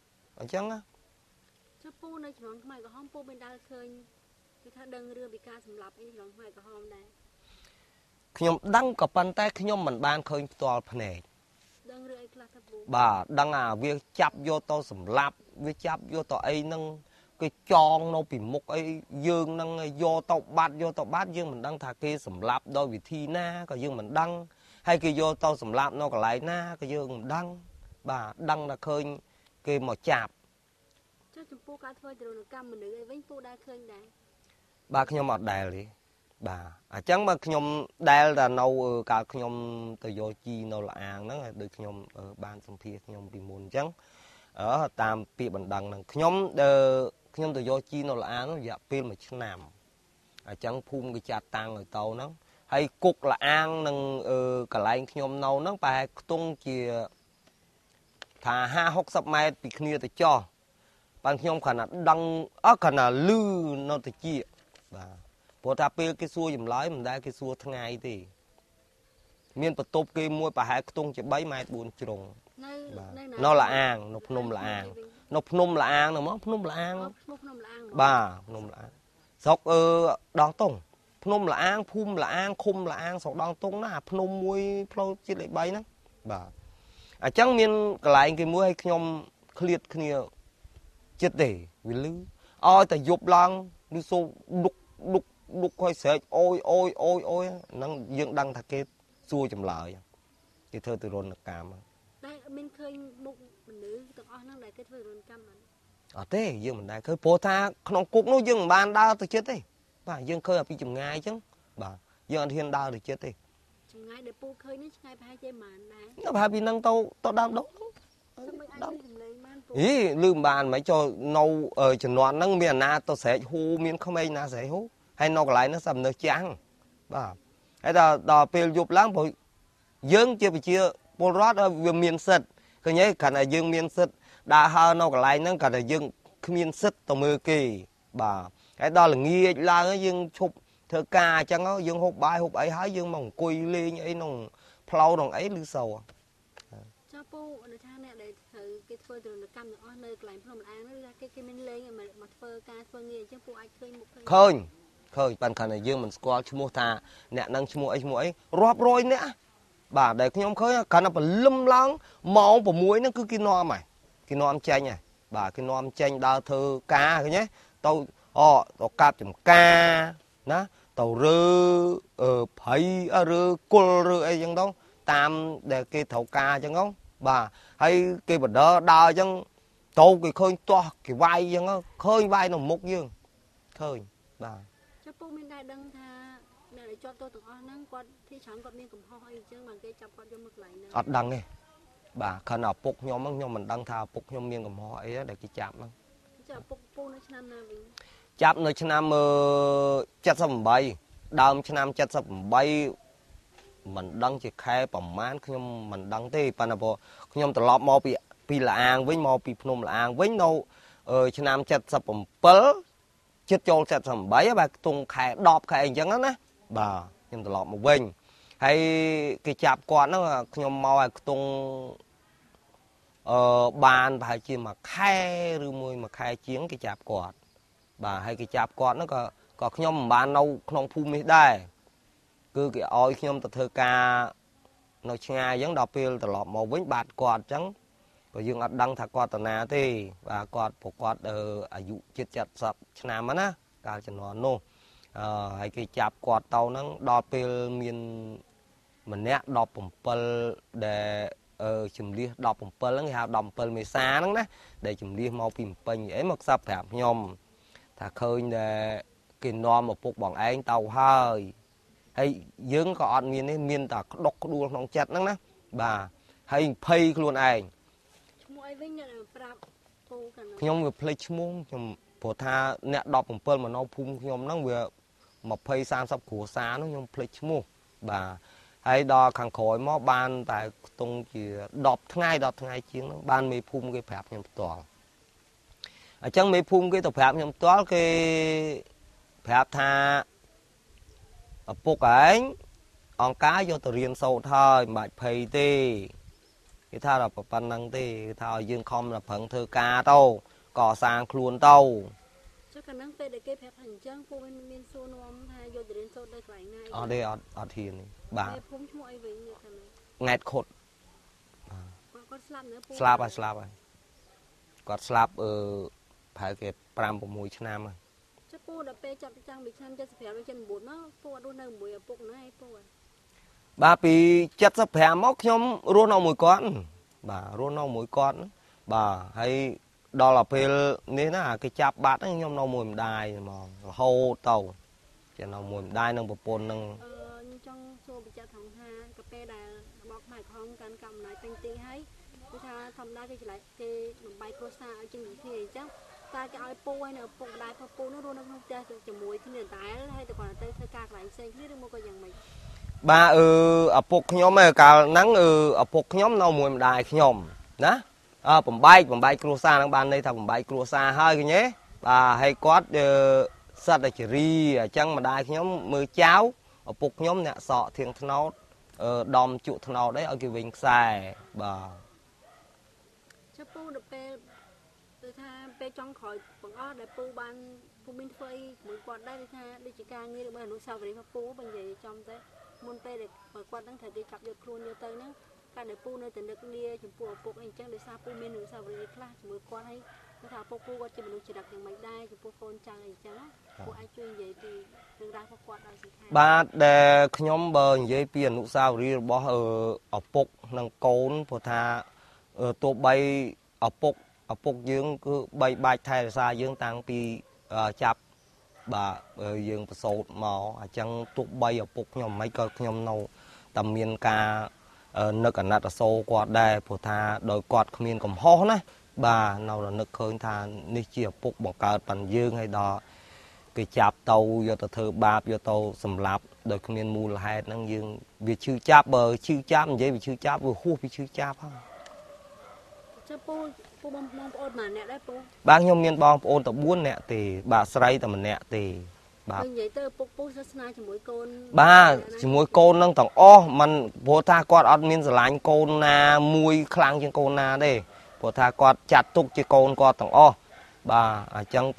ở chăng á chắc po này chỉ nói mày có hôm po bên đa khơi cái thằng đằng rưa bị ca sầm lập ấy nói mày có hôm này ខ្ញុំដឹងក៏ប៉ុន្តែខ្ញុំមិនបានឃើញផ្ទាល់ភ្នែកបាទដឹងអាវាចាប់យកទៅសម្លាប់វាចាប់យកទៅអីហ្នឹងគេចងនៅពីមុខអីយើងហ្នឹងយកទៅបាត់យកទៅបាត់យើងមិនដឹងថាគេសម្លាប់ដោយវិធីណាក៏យើងមិនដឹងហើយគេយកទៅសម្លាប់នៅកន្លែងណាក៏យើងមិនដឹងបាទដឹងតែឃើញគេមកចាប់ចុះចំពោះការធ្វើទរណកម្មមនុស្សអីវិញពូដែរឃើញដែរបាទខ្ញុំអត់ដែលទេបាទអញ្ចឹងបើខ្ញុំដែលតែនៅកាលខ្ញុំទៅយកជីនៅលអាងហ្នឹងដូចខ្ញុំបានសម្ភាសខ្ញុំពីមុនអញ្ចឹងអឺតាមពាក្យបណ្ដឹងហ្នឹងខ្ញុំខ្ញុំទៅយកជីនៅលអាងហ្នឹងរយៈពេលមួយឆ្នាំអញ្ចឹងភូមិគេចាត់តាំងឲ្យទៅហ្នឹងហើយគុកលអាងនឹងកន្លែងខ្ញុំនៅហ្នឹងប្រហែលខ្ទង់ជាថាห้าหกสิบម៉ែត្រពីគ្នាទៅចោះបានខ្ញុំគ្រាន់តែដឹងអត់គ្រាន់តែលឺនៅតិចបាទព្រោះថាពេលគេសួរចម្លើយមិនដែលគេសួរថ្ងៃទេមានបន្ទប់គេមួយប្រហែលខ្ទង់ជា3ម៉ែត្របួនជ្រុងនៅនៅលអាងនៅភ្នំលអាងនៅភ្នំលអាងហ្នឹងមកភ្នំលអាងបាទភ្នំលអាងស្រុកអឺដងតុងភ្នំលអាងភូមិលអាងឃុំលអាងស្រុកដងតុងណាភ្នំមួយផ្លូវជាតិលេខ3ហ្នឹងបាទអញ្ចឹងមានកន្លែងគេមួយឲ្យខ្ញុំឃ្លាតគ្នាចិត្តទេវាលឺឲ្យតែយប់ឡើងឬសូដុកដុកដុកឲ្យស្រែកអូយអូយអូយអូយហ្នឹងយើងដឹងថាគេសួរចម្លើយគេធ្វើទរណកម្មតែមានឃើញមុខមនុស្សទាំងអស់ហ្នឹងដែលគេធ្វើទរណកម្មអត់ទេយើងមិនដែលឃើញព្រោះថាក្នុងគុកនោះយើងមិនបានដើរទៅចិត្តទេបាទយើងឃើញពីចម្ងាយអញ្ចឹងបាទយើងអត់ហ៊ានដើរទៅចិត្តទេចម្ងាយដែលពូឃើញនេះឆ្ងាយប្រហែលជាប៉ុន្មានដែរប្រហែលពីហ្នឹងទៅទៅដើមដុកអីលឺមិនបានមិនចូលនៅជំនាន់ហ្នឹងមានអាណាទៅស្រែកហ៊ូមានក្មេងណាស្រែកហ៊ូហើយនៅកន្លែងហ្នឹងសំនៅចាំងបាទហើយដល់ដល់ពេលយប់ឡើងព្រោះយើងជាប្រជាពលរដ្ឋវាមានសិទ្ធឃើញទេគ្រាន់តែយើងមានសិទ្ធដើរហើរនៅកន្លែងហ្នឹងគ្រាន់តែយើងគ្មានសិទ្ធទៅមើលគេបាទហើយដល់ល្ងាចឡើងយើងឈប់ធ្វើការអញ្ចឹងយើងហូបបាយហូបអីហើយយើងមកអង្គុយលេងអីក្នុងផ្លូវក្នុងអីឬសូចាពូនៅថាអ្នកដែលត្រូវគេធ្វើទរណកម្មទាំងអស់នៅកន្លែងភ្នំលអាងនោះគេគេមានលេងមកធ្វើការធ្វើងារអញ្ចឹងពូអាចឃើញមុខឃើញឃើញเคยปันคันយើងមិនស្គាល់ឈ្មោះថាអ្នកនឹងឈ្មោះអីឈ្មោះអីរាប់រយអ្នកបាទដែលខ្ញុំឃើញគាត់តែពលឹមឡើងម៉ោង6ហ្នឹងគឺគេនាំហើយគេនាំចេញហើយបាទគេនាំចេញដើរធ្វើការឃើញទេទៅអទៅកាប់ចំការណាទៅរើអឺព្រៃរើគុលរើអីចឹងទៅតាមដែលគេត្រូវការចឹងទៅបាទហើយគេបដើដើរចឹងទៅគេឃើញទាស់គេវាយចឹងឃើញវាយនៅមុខយើងឃើញបាទចុះពូមានដែរដឹងថាអ្នកដែលជាប់ទោសទាំងអស់ហ្នឹងគាត់ទីច្រើនគាត់មានកំហុសអីអញ្ចឹងបានគេចាប់គាត់យកមកកន្លែងហ្នឹងអត់ដឹងទេបាទគ្រាន់តែឪពុកខ្ញុំហ្នឹងខ្ញុំមិនដឹងថាឪពុកខ្ញុំមានកំហុសអីដែលគេចាប់ហ្នឹងចាឪពុកពូនៅឆ្នាំណាវិញចាប់នៅឆ្នាំเจ็ดสิบแปดដើមឆ្នាំเจ็ดสิบแปดមិនដឹងជាខែប្រមាណខ្ញុំមិនដឹងទេប៉ុន្តែព្រោះខ្ញុំត្រឡប់មកពីពីលាអាងវិញមកពីភ្នំលាអាងវិញនៅឆ្នាំเจ็ดสิบเจ็ดជិតចូលเจ็ดสิบแปดបាទខ្ទង់ខែដប់ខែអីចឹងណាបាទខ្ញុំត្រឡប់មកវិញហើយគេចាប់គាត់ហ្នឹងខ្ញុំមកឲ្យខ្ទង់អឺបានប្រហែលជាមួយខែឬមួយមួយខែជាងគេចាប់គាត់បាទហើយគេចាប់គាត់ហ្នឹងក៏ក៏ខ្ញុំមិនបាននៅក្នុងភូមិនេះដែរគឺគេឲ្យខ្ញុំទៅធ្វើការនៅឆ្ងាយអញ្ចឹងដល់ពេលត្រឡប់មកវិញបាត់គាត់អញ្ចឹងក៏យើងអត់ដឹងថាគាត់តាណាទេបាទគាត់ព្រោះគាត់អាយុជិតเจ็ดสิบឆ្នាំណាកាលជំនាន់នោះអឺហើយគេចាប់គាត់ទៅហ្នឹងដល់ពេលមានម្នាក់ដប់7ដែលអឺជំនះដប់7ហ្នឹងគេហៅដប់7មេសាហ្នឹងណាដែលជំនះមកពីពេញអីមកសាប់ប្រាប់ខ្ញុំថាឃើញតែគេនាំឪពុកបងឯងទៅហើយហើយយើងក៏អត់មាននេះមានតែក្តុកក្ដួលក្នុងចិត្តហ្នឹងណាបាទហើយភ័យខ្លួនឯងឈ្មោះអីវិញអ្នកប្រាប់ពូកាលណាខ្ញុំវាភ្លេចឈ្មោះខ្ញុំព្រោះថាអ្នកដប់7មកនៅភូមិខ្ញុំហ្នឹងវាยี่สิบ 30គ្រួសារហ្នឹងខ្ញុំភ្លេចឈ្មោះបាទហើយដល់ខាងក្រោយមកបានតែខ្ទង់ជាដប់ថ្ងៃដប់ថ្ងៃជាងហ្នឹងបានមេភូមិគេប្រាប់ខ្ញុំផ្ទាល់អញ្ចឹងមេភូមិគេទៅប្រាប់ខ្ញុំផ្ទាល់គេប្រាប់ថាឪពុកឯងអង្គការយកទៅរៀនសូត្រហើយមិនបាច់ភ័យទេគេថាដល់ប៉ុណ្្នឹងទេគេថាឲ្យយើងខំប្រឹងធ្វើការទៅកសាងខ្លួនទៅចុះកាលហ្នឹងពេលដែលគេប្រាប់ថាអញ្ចឹងពូមានមានសួរនាំថាយកទៅរៀនសូត្រនៅកន្លែងណាអត់ទេអត់អត់ហ៊ានទេបាទភូមិឈ្មោះអីវិញកាលហ្នឹងង៉ែតខុតបាទគាត់ស្លាប់នៅពូស្លាប់ហើយស្លាប់ហើយគាត់ស្លាប់អឺប្រហែលគេfive sixឆ្នាំហើយចុះពូដល់ពេលចាប់តាំងពីឆ្នាំเจ็ดสิบห้าដល់เจ็ดสิบ九មកពូអត់រស់នៅជាមួយឪពុកណាឯងពូបាទពីเจ็ดสิบห้าមកខ្ញុំរស់នៅមួយគាត់បាទរស់នៅមួយគាត់បាទហើយដល់ទៅពេលនេះណាគេចាប់បាត់ខ្ញុំនៅមួយម្ដាយហ្មងរហូតទៅជានៅមួយម្ដាយនឹងប្រពន្ធនឹងអឺខ្ញុំចង់សួរបញ្ជាក់ថងថាកាពេលដែលរបស់ខ្មែរក្រហមកាន់កម្មអំណាចពេញទីហើយគឺថាធម្មតាគេឆ្លៃគេបំបីគ្រួសារឲ្យជាងគ្នាអញ្ចឹងតែគេឲ្យពូហើយនៅឪពុកម្ដាយពូនោះរស់នៅក្នុងផ្ទះជាមួយគ្នាតែហើយតែគាត់ទៅធ្វើការកន្លែងផ្សេងគ្នាឬមកក៏យ៉ាងម៉េចបាទអឺឪពុកខ្ញុំឯកាលហ្នឹងអឺឪពុកខ្ញុំនៅមួយម្ដាយខ្ញុំណាអើបំបែកបំបែកគ្រួសារហ្នឹងបានន័យថាបំបែកគ្រួសារហើយឃើញទេបាទហើយគាត់សិតតែជារីអញ្ចឹងម្ដាយខ្ញុំមើលចៅឪពុកខ្ញុំអ្នកសក់ធៀងថ្នោតអឺដំជក់ថ្នោតអីឲ្យគេវិញខ្សែបាទចុះពូដល់ពេលគឺថាពេលចុងក្រោយបងអស់ដែលពូបានពូមានធ្វើអីជាមួយគាត់ដែរគឺថាដូចជាការងាររបស់អនុស្សាវរីយ៍របស់ពូបើនិយាយចំទៅមុនពេលដែលគាត់ហ្នឹងត្រូវគេចាប់យកខ្លួនយកទៅហ្នឹងកាលដែលពូនៅតែនឹកលាចំពោះឪពុកអីអញ្ចឹងដោយសារពូមានអនុស្សាវរីយ៍ខ្លះជាមួយគាត់ហើយគឺថាឪពុកពូគាត់ជាមនុស្សចរិតយ៉ាងម៉េចដែរចំពោះកូនចៅអីអញ្ចឹងពូអាចជួយនិយាយពីរឿងរ៉ាវរបស់គាត់ឲ្យសង្ខេបបាទដែលខ្ញុំបើនិយាយពីអនុស្សាវរីយ៍របស់ឪពុកនិងកូនព្រោះថាទោះបីឪពុកឪពុកយើងគឺបីបាច់ថែរក្សាយើងតាំងពីចាប់បាទយើងប្រសូតមកអញ្ចឹងទោះបីឪពុកខ្ញុំមិនក៏ខ្ញុំនៅតែមានការនឹកអាណិតអាសូរគាត់ដែរព្រោះថាដោយគាត់គ្មានកំហុសណាបាទនៅនឹកឃើញថានេះជាឪពុកបង្កើតបានយើងឲ្យដល់គេចាប់ទៅយកទៅធ្វើបាបយកទៅសម្លាប់ដោយគ្មានមូលហេតុហ្នឹងយើងវាឈឺចាប់បើឈឺចាប់និយាយវាឈឺចាប់វាហួសពីឈឺចាប់ហើយចុះពូពូបងប្អូនម្នាក់ដែរពូបាទខ្ញុំមានបងប្អូនតែfourនាក់ទេបាទស្រីតែម្នាក់ទេបាទនិយាយទៅពុកពូសាសនាជាមួយកូនបាទជាមួយកូននឹងទាំងអស់มันព្រោះថាគាត់អត់មានស្រឡាញ់កូនណាមួយខ្លាំងជាងកូនណាទេព្រោះថាគាត់ចាត់ទុកជាកូនគាត់ទាំងអស់បាទអញ្ចឹងគាត់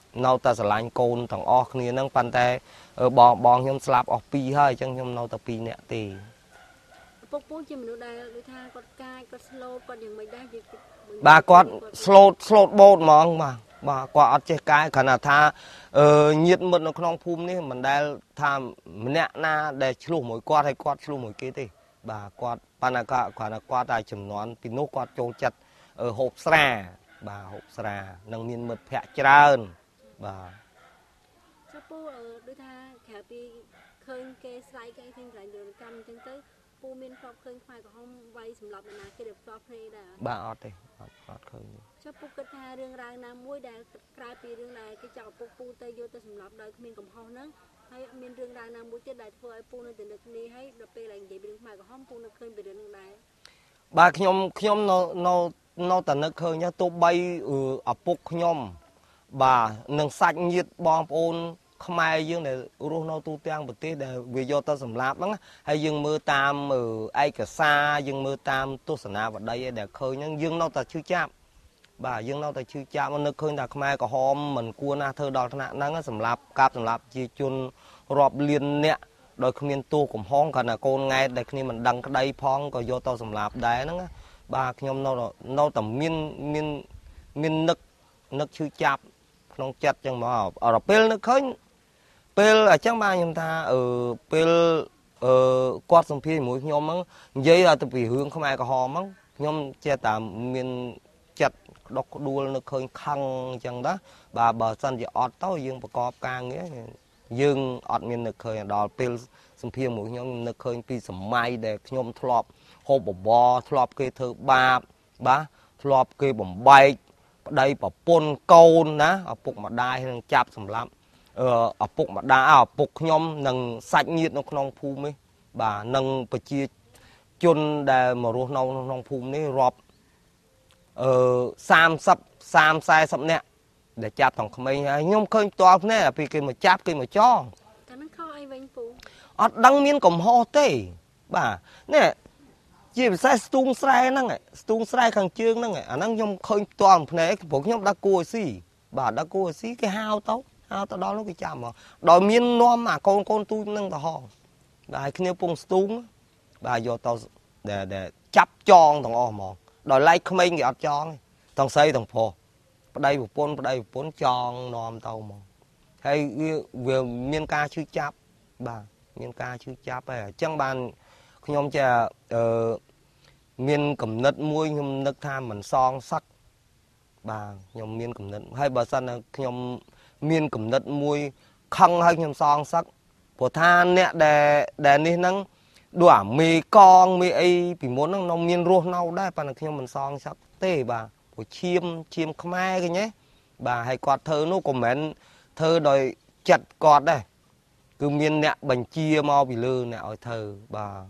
នៅតែស្រឡាញ់កូនទាំងអស់គ្នាហ្នឹងប៉ុន្តែបងបងខ្ញុំស្លាប់អស់ពីរហើយអញ្ចឹងខ្ញុំនៅតែពីរនាក់ទេពុកពូជាមនុស្សដែលដូចថាគាត់កាយគាត់ស្លូតគាត់យ៉ាងមិនដែរបាទគាត់ស្លូតស្លូតបូតហ្មងបាទបាទគាត់អត់ចេះកាយគ្រាន់តែថាអឺញាតិមិត្តនៅក្នុងភូមិនេះមិនដែលថាម្នាក់ណាដែលឆ្លោះមួយគាត់ហើយគាត់ឆ្លោះមួយគេទេបាទគាត់ប៉ុន្តែគាត់គ្រាន់តែគាត់តែចំនួនពីនោះគាត់ចូលចិត្តហូបស្រាបាទហូបស្រានឹងមានមិត្តភ័ក្តិច្រើនបាទចុះពូដូចថាក្រៅពីឃើញគេស្រ័យគេឃើញក្រែងយន្តកម្មអញ្ចឹងទៅពូមានធ្លាប់ឃើញខ្មែរក្រហមវាយសម្លាប់អ្នកណាគេដែលផ្ទាល់ភ្នែកដែរបាទអត់ទេអត់អត់ឃើញចុះពូគិតថារឿងរ៉ាវណាមួយដែលក្រៅពីរឿងដែលគេចាប់ឪពុកពូទៅយកទៅសម្លាប់ដោយគ្មានកំហុសហ្នឹងហើយមានរឿងរ៉ាវណាមួយទៀតដែលធ្វើឲ្យពូនៅតែនឹកនេះហើយដល់ពេលដែលនិយាយពីរឿងខ្មែរក្រហមពូនឹកឃើញពីរឿងហ្នឹងដែរបាទខ្ញុំខ្ញុំនៅនៅនៅតែនឹកឃើញទោះបីឪពុកខ្ញុំបាទនឹងសាច់ញាតិបងប្អូនខ្មែរយើងដែលរស់នៅទូទាំងប្រទេសដែលវាយកទៅសម្លាប់ហ្នឹងហើយយើងមើលតាមឯកសារយើងមើលតាមទស្សនាវដ្តីដែលឃើញហ្នឹងយើងនៅតែឈឺចាប់បាទយើងនៅតែឈឺចាប់នឹកឃើញថាខ្មែរក្រហមមិនគួរណាស់ធ្វើដល់ថ្នាក់ហ្នឹងសម្រាប់កាប់សម្រាប់ជាជនរាប់លានអ្នកដោយគ្មានទោសកំហុសគ្រាន់តែកូនង៉ែតដែលគ្នាមិនដឹងក្តីផងក៏យកទៅសម្លាប់ដែរហ្នឹងបាទខ្ញុំនៅនៅតែមានមានមាននឹកនឹកឈឺចាប់ក្នុងចិត្តចឹងមកដល់ពេលនឹកឃើញពេលអញ្ចឹងបាទខ្ញុំថាអឺពេលអឺគាត់សម្ភាសជាមួយខ្ញុំហ្នឹងនិយាយទៅពីរឿងខ្មែរក្រហមហ្នឹងខ្ញុំចេះតែមានចិត្តក្តុកក្តួលនឹកឃើញខឹងអញ្ចឹងណាបាទបើសិនជាអត់ទៅយើងប្រកបការងារយើងអត់មាននឹកឃើញដល់ពេលសម្ភាសជាមួយខ្ញុំនឹកឃើញពីសម័យដែលខ្ញុំធ្លាប់ហូបបបរធ្លាប់គេធ្វើបាបបាទធ្លាប់គេបំបែកប្តីប្រពន្ធកូនណាឪពុកម្ដាយនឹងចាប់សម្លាប់ឪពុកម្ដាយឪពុកខ្ញុំនិងសាច់ញាតិនៅក្នុងភូមិនេះបាទនិងប្រជាជនដែលមករស់នៅក្នុងភូមិនេះរាប់អឺសាមសិប សាម សែសិបនាក់ដែលចាប់ទាំងក្មេងហើយខ្ញុំឃើញផ្ទាល់ភ្នែកពីគេមកចាប់គេមកចងតែនឹងខុសអីវិញពូអត់ដឹងមានកំហុសទេបាទនេះជាពិសេសស្ទូងស្រែហ្នឹងស្ទូងស្រែខាងជើងហ្នឹងអាហ្នឹងខ្ញុំឃើញផ្ទាល់ភ្នែកព្រោះខ្ញុំដឹកគួរឲ្យស៊ីបាទដឹកគួរឲ្យស៊ីគេហៅទៅហៅទៅដល់នោះគេចាំមកដល់មាននាំអាកូនកូនទូចហ្នឹងទៅហងបាទឲ្យគ្នាពងស្ទូងបាទយកទៅដែលចាប់ចងទាំងអស់ហ្មងដល់ឡែកក្មេងគេអត់ចងទេទាំងស្រីទាំងប្រុសប្តីប្រពន្ធប្តីប្រពន្ធចងនាំទៅហ្មងហើយវាមានការឈឺចាប់បាទមានការឈឺចាប់ហើយអញ្ចឹងបានខ្ញុំចេះអឺមានគំនិតមួយខ្ញុំនឹកថាមិនសងសឹកបាទខ្ញុំមានគំនិតហើយបើសិនខ្ញុំមានគំនិតមួយខឹងហើយខ្ញុំសងសឹកព្រោះថាអ្នកដែលដែលនេះហ្នឹងដូចអាមេកងមេអីពីមុនហ្នឹងនៅមានរស់នៅដែរប៉ុន្តែខ្ញុំមិនសងសឹកទេបាទព្រោះឈាមឈាមខ្មែរគេញ៉េបាទហើយគាត់ធ្វើនោះក៏មិនធ្វើដោយចិត្តគាត់ដែរគឺមានអ្នកបញ្ជាមកពីលើអ្នកឲ្យធ្វើបាទ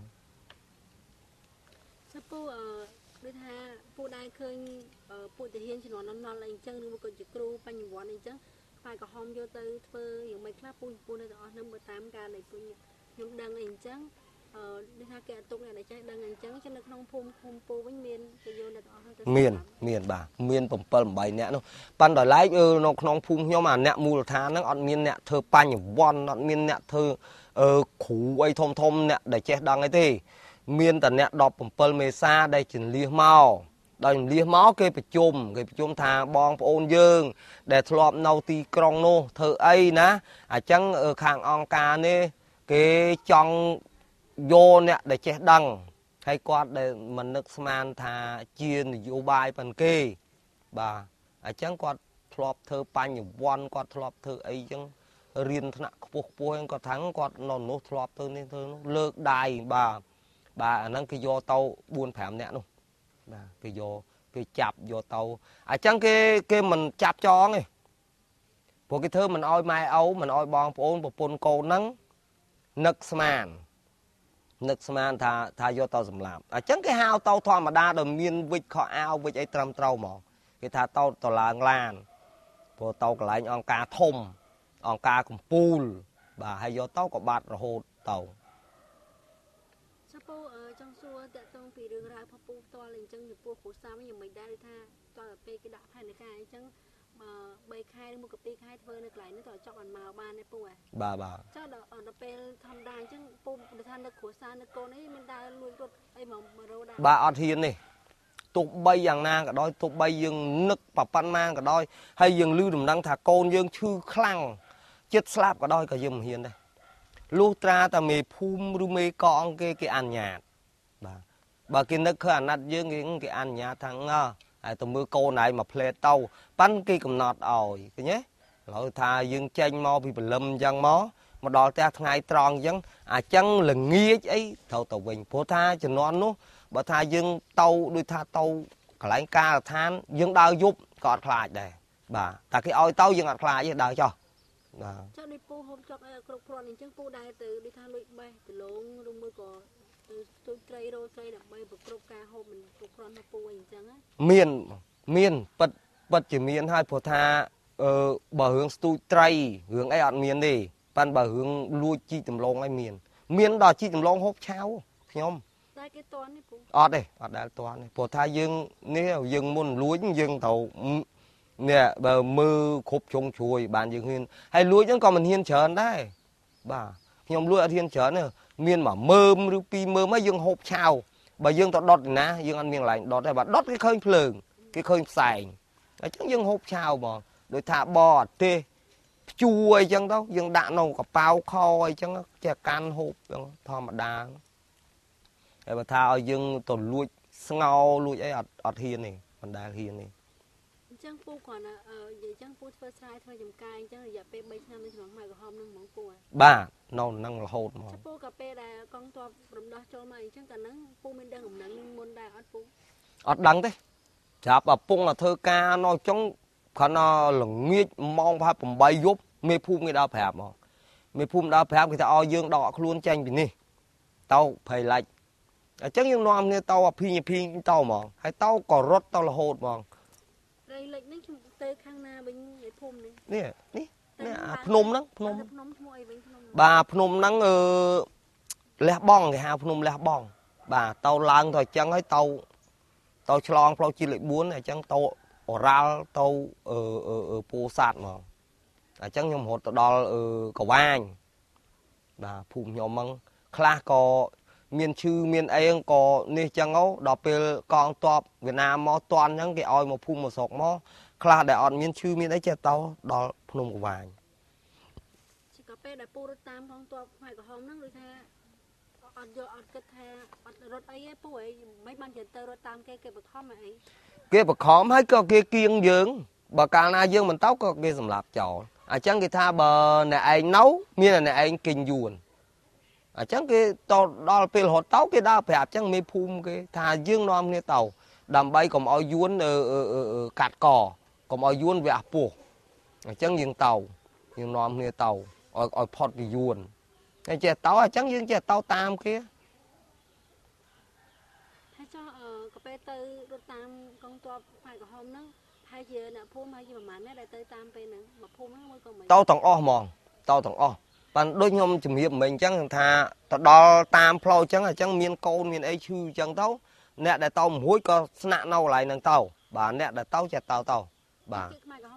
សពូអឺដូចថាពូដែរឃើញពូទាហានជំនាន់ណល់អីអញ្ចឹងឬមកក៏ជាគ្រូបញ្ញវន្តអីអញ្ចឹងខ្មែរក្រហមយកទៅធ្វើយ៉ាងម៉េចខ្លះពូពូនៅទាំងអស់នឹងមើលតាមការដែលពូខ្ញុំដឹងអីអញ្ចឹងអឺដូចថាគេអត់ទុកអ្នកដែលចេះដឹងអញ្ចឹងចឹងនៅក្នុងភូមិភូមិពូវិញមានគេយកអ្នកទាំងអស់ទៅមានមានបាទមានbảy 8នាក់នោះប៉ិនដល់ឡែកនៅក្នុងភូមិខ្ញុំអាអ្នកមូលដ្ឋានហ្នឹងអត់មានអ្នកធ្វើបញ្ញវន្តអត់មានអ្នកធ្វើអឺគ្រូអីធំធំអ្នកដែលចេះដឹងអីទេមានតែអ្នកដប់bảyមេសាដែលចន្លៀសមកដល់ចន្លៀសមកគេប្រជុំគេប្រជុំថាបងប្អូនយើងដែលធ្លាប់នៅទីក្រុងនោះធ្វើអីណាអញ្ចឹងខាងអង្គការនេះគេចង់យកអ្នកដែលចេះដឹងហើយគាត់ដែលមិននឹកស្មានថាជានយោបាយប៉ុនគេបាទអញ្ចឹងគាត់ធ្លាប់ធ្វើបញ្ញវន្តគាត់ធ្លាប់ធ្វើអីអញ្ចឹងរៀនថ្នាក់ខ្ពស់ខ្ពស់ហ្នឹងគាត់ថាគាត់នៅនោះធ្លាប់ធ្វើនេះធ្វើនោះលើកដៃបាទបាទអាហ្នឹងគេយកទៅbốn 5នាក់នោះបាទគេយកគេចាប់យកទៅអញ្ចឹងគេគេមិនចាប់ចងទេព្រោះគេធ្វើមិនអោយម៉ែឪមិនអោយបងប្អូនប្រពន្ធកូនហ្នឹងនឹកស្មាននឹកស្មានថាថាយកទៅសម្លាប់អញ្ចឹងគេហៅទៅធម្មតាដោយមានវិចខោអាវវិចអីត្រឹមត្រូវហ្មងគេថាទៅតឡើងឡានព្រោះទៅកន្លែងអង្គការធំអង្គការកំពូលបាទហើយយកទៅក៏បាត់រហូតទៅចាពូចង់សួរតើតើពីរឿងរ៉ាវផពូផ្ទាល់អញ្ចឹងចំពោះគ្រូសាវិញយ៉ាងមិនដែរថាតើពេលគេដាក់ផែនការអញ្ចឹង bay khai một cái khai thôi nó lại nó tỏ chọc ăn màu ban này pù à bà bà chắc là ở nó pe thăm đàn chứ pù để than được khổ san được con ấy mình đã luôn tốt ấy mà mà đâu đã bà ở hiền này tục bay dạng na cả đôi tục bay dương nức bà pan mang cả đôi hay dương lưu đùm đăng thả côn dương chư khăng chết slap cả đôi cả dương hiền đây lúc tra ta mê phum ru mê con cái cái ăn nhạt bà bà kia nức khơi ăn nát dương cái cái ăn nhạt thằng ngơ ai tụi mưa cô này mà plei tàu bắn kia cầm nọt ỏi cái nhé rồi thà dương chanh mò bị lâm giăng mó mà đòi ta ngày tròn giăng à chân là nghĩa ấy thầu tàu bình phố tha cho non nó bà tha dương tàu đôi tha tàu cả lãnh ca là than dương đau giúp cọt lại đây bà ta cái oi tàu dương ngọt lại với đau cho cho đi pù hôm chọc ai cột cột nên chân pù đai từ đi than lụi bay từ lông rung mưa cỏ từ tôi cây đôi cây đập bay bực cột ca hôm mình cột cột nó pù anh chẳng á miền miền bật bật chỉ miền hai phố tha ờ bờ hướng tôi tray hướng ai ăn miền đi ban bờ hướng lui chi tầm long ai miền miền đò chi tầm long hốt cháo nhom đây cái toán này pù ọt đây ọt đã toán này phố tha dương nếu dương muốn lúa dương tàu nè bờ mưa khốp trông chuối bàn dương hiên hay lúa vẫn còn mình hiên chởn đấy bà nhom lúa hiên chởn này miền mà mơm rupi mơm mấy dương hộp cháo bà dương tao đọt ná dương ăn miếng lạnh đọt đây bà đọt cái khơi phường cái khơi sành chẳng dương hộp cháo mà rồi thả bò tê chui chẳng đâu dương đạn nâu cả bao kho chẳng chè can hộp thò mà đá rồi bà thả dương tồn lụi ngao lụi ấy ọt ọt hiên này còn đá hiên này chẳng pù còn là vậy chẳng pù phơi sai thôi dùm cay chẳng là giờ pe bay năm đến khoảng mày của hôm nâng mỏng pù à bà nó năng là hột mà chắc pù cà phê là con to rầm đó cho mày chẳng cần nắng pù mình đang ủng nắng môn đài ọt pù ọt đắng thế chả bà pung là thơ ca nó trong khả nó là nghiệt mong pháp bầm bay giúp mê phum cái đau phèm mà mê phum đau phèm thì ta o dương đọ luôn tranh vì nè tao phải lạnh chắc như nom như tao phi phi tao mà hay tao có rót tao là hột mà đây lệnh đấy tê khang na bên cái phum này nè nè nè phnom đó phnom phnom thôi bên phnom bà phnom nắng ờ lẹ bong cái hào phnom lẹ bong bà tao lang thôi chẳng ấy tao tao chlong tao chỉ lại bốn này chẳng tao oral tao ở ở ở po sạt mà à chẳng nhom hột tao đo ở cầu vang bà phum nhom măng kha có miền chư miền ấy có nè chẳng ấu đọc về con top Việt Nam mò toàn những cái oi một phum một sọc mò kha để on miền chư miền ấy chơi tao đo phum cầu vang chỉ có pe để pu tam phong top phải có hôm nắng rồi tha on vô on kết tha on rốt ấy pu ấy mấy ban giờ tơ rốt tam cái cái bậc khom ấy cái bậc khom hay có cái kiêng dương bà cà na dương mình tóc có cái sầm lạp chảo à chẳng cái tha bờ này anh nấu miền này này anh kinh duồn à chẳng cái tàu đo về hột tàu cái đa phải chẳng mấy phum cái thà dương nom này tàu đầm bay còn ao duôn ở ở cát cò còn ao duôn về áp buộc à chẳng dương tàu dương nom này tàu ở ở phật thì duồn cái chè tàu à chẳng dương chè tàu tam kia hay cho ở có pe tơ rốt tam con top phải có hôm nắng hay giờ nè phum hay gì mà mặn đấy lại tơ tam pe nữa mà phum nó mới còn mấy tàu thằng o mòn tàu thằng o bạn đôi nhom chùm hiệp mình chẳng thà đo tam flow chẳng là chẳng miên côn miên ấy chư chẳng tao nè để tao mũi có nạ nâu lại nâng tao bà nè để tao chặt tao tao bà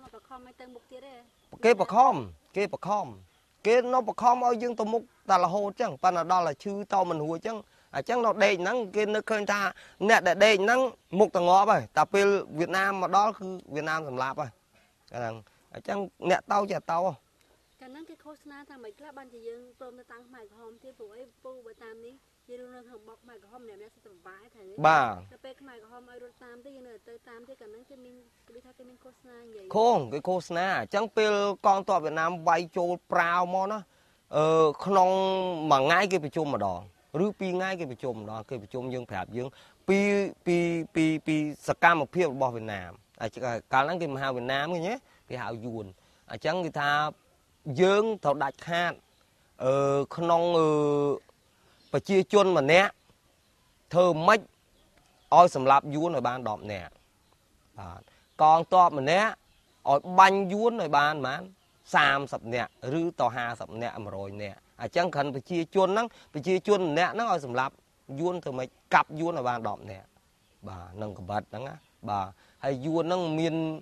cái bậc khom cái bậc khom cái nó bậc khom ở dương tao múc ta là hô chẳng bạn là đó là chư tao mình hùa chẳng à chẳng nó đền nắng cái nước khơi ta nè để đền nắng múc tao ngõ vậy ta về Việt Nam mà đóคือViệt Nam làm lạp rồi chẳng nè tao chặt tao cái năng cái khối na thằng mấy các bạn chỉ dương tôm ta tăng mày hòm thì phụ ấy pu bờ tam ní chỉ luôn là thằng bọc mày hòm này nó sẽ tầm vãi thằng bà cái pe mày hòm ai rồi tam thì giờ tới tam thì cái năng cái mình đi thay cái mình khối na vậy không cái khối na chẳng pel con tọa Việt Nam bay trôi prao mò nó ờ không mà ngay cái bị chôm mà đỏ rưỡi pi ngay cái bị chôm đó cái bị chôm dương phèp dương pi pi pi pi scam một phiếu bỏ Việt Nam à chỉ cả năng cái hào Việt Nam cái nhé cái hào yuan à chẳng người ta dương thầu đại khan ờ không ờ và chia chôn mà nè thơ mách oi sầm lạp yuan ở ban đọm nè còn to mà nè oi banh yuan ở ban mán sam sập nè rư tò hà sập nè mà rồi nè à chẳng cần phải chia chôn nắng phải chia chôn nè nó oi sầm lạp yuan thơ mách cặp yuan ở ban đọm nè bà nâng cái bật đó á bà hay yuan nâng miên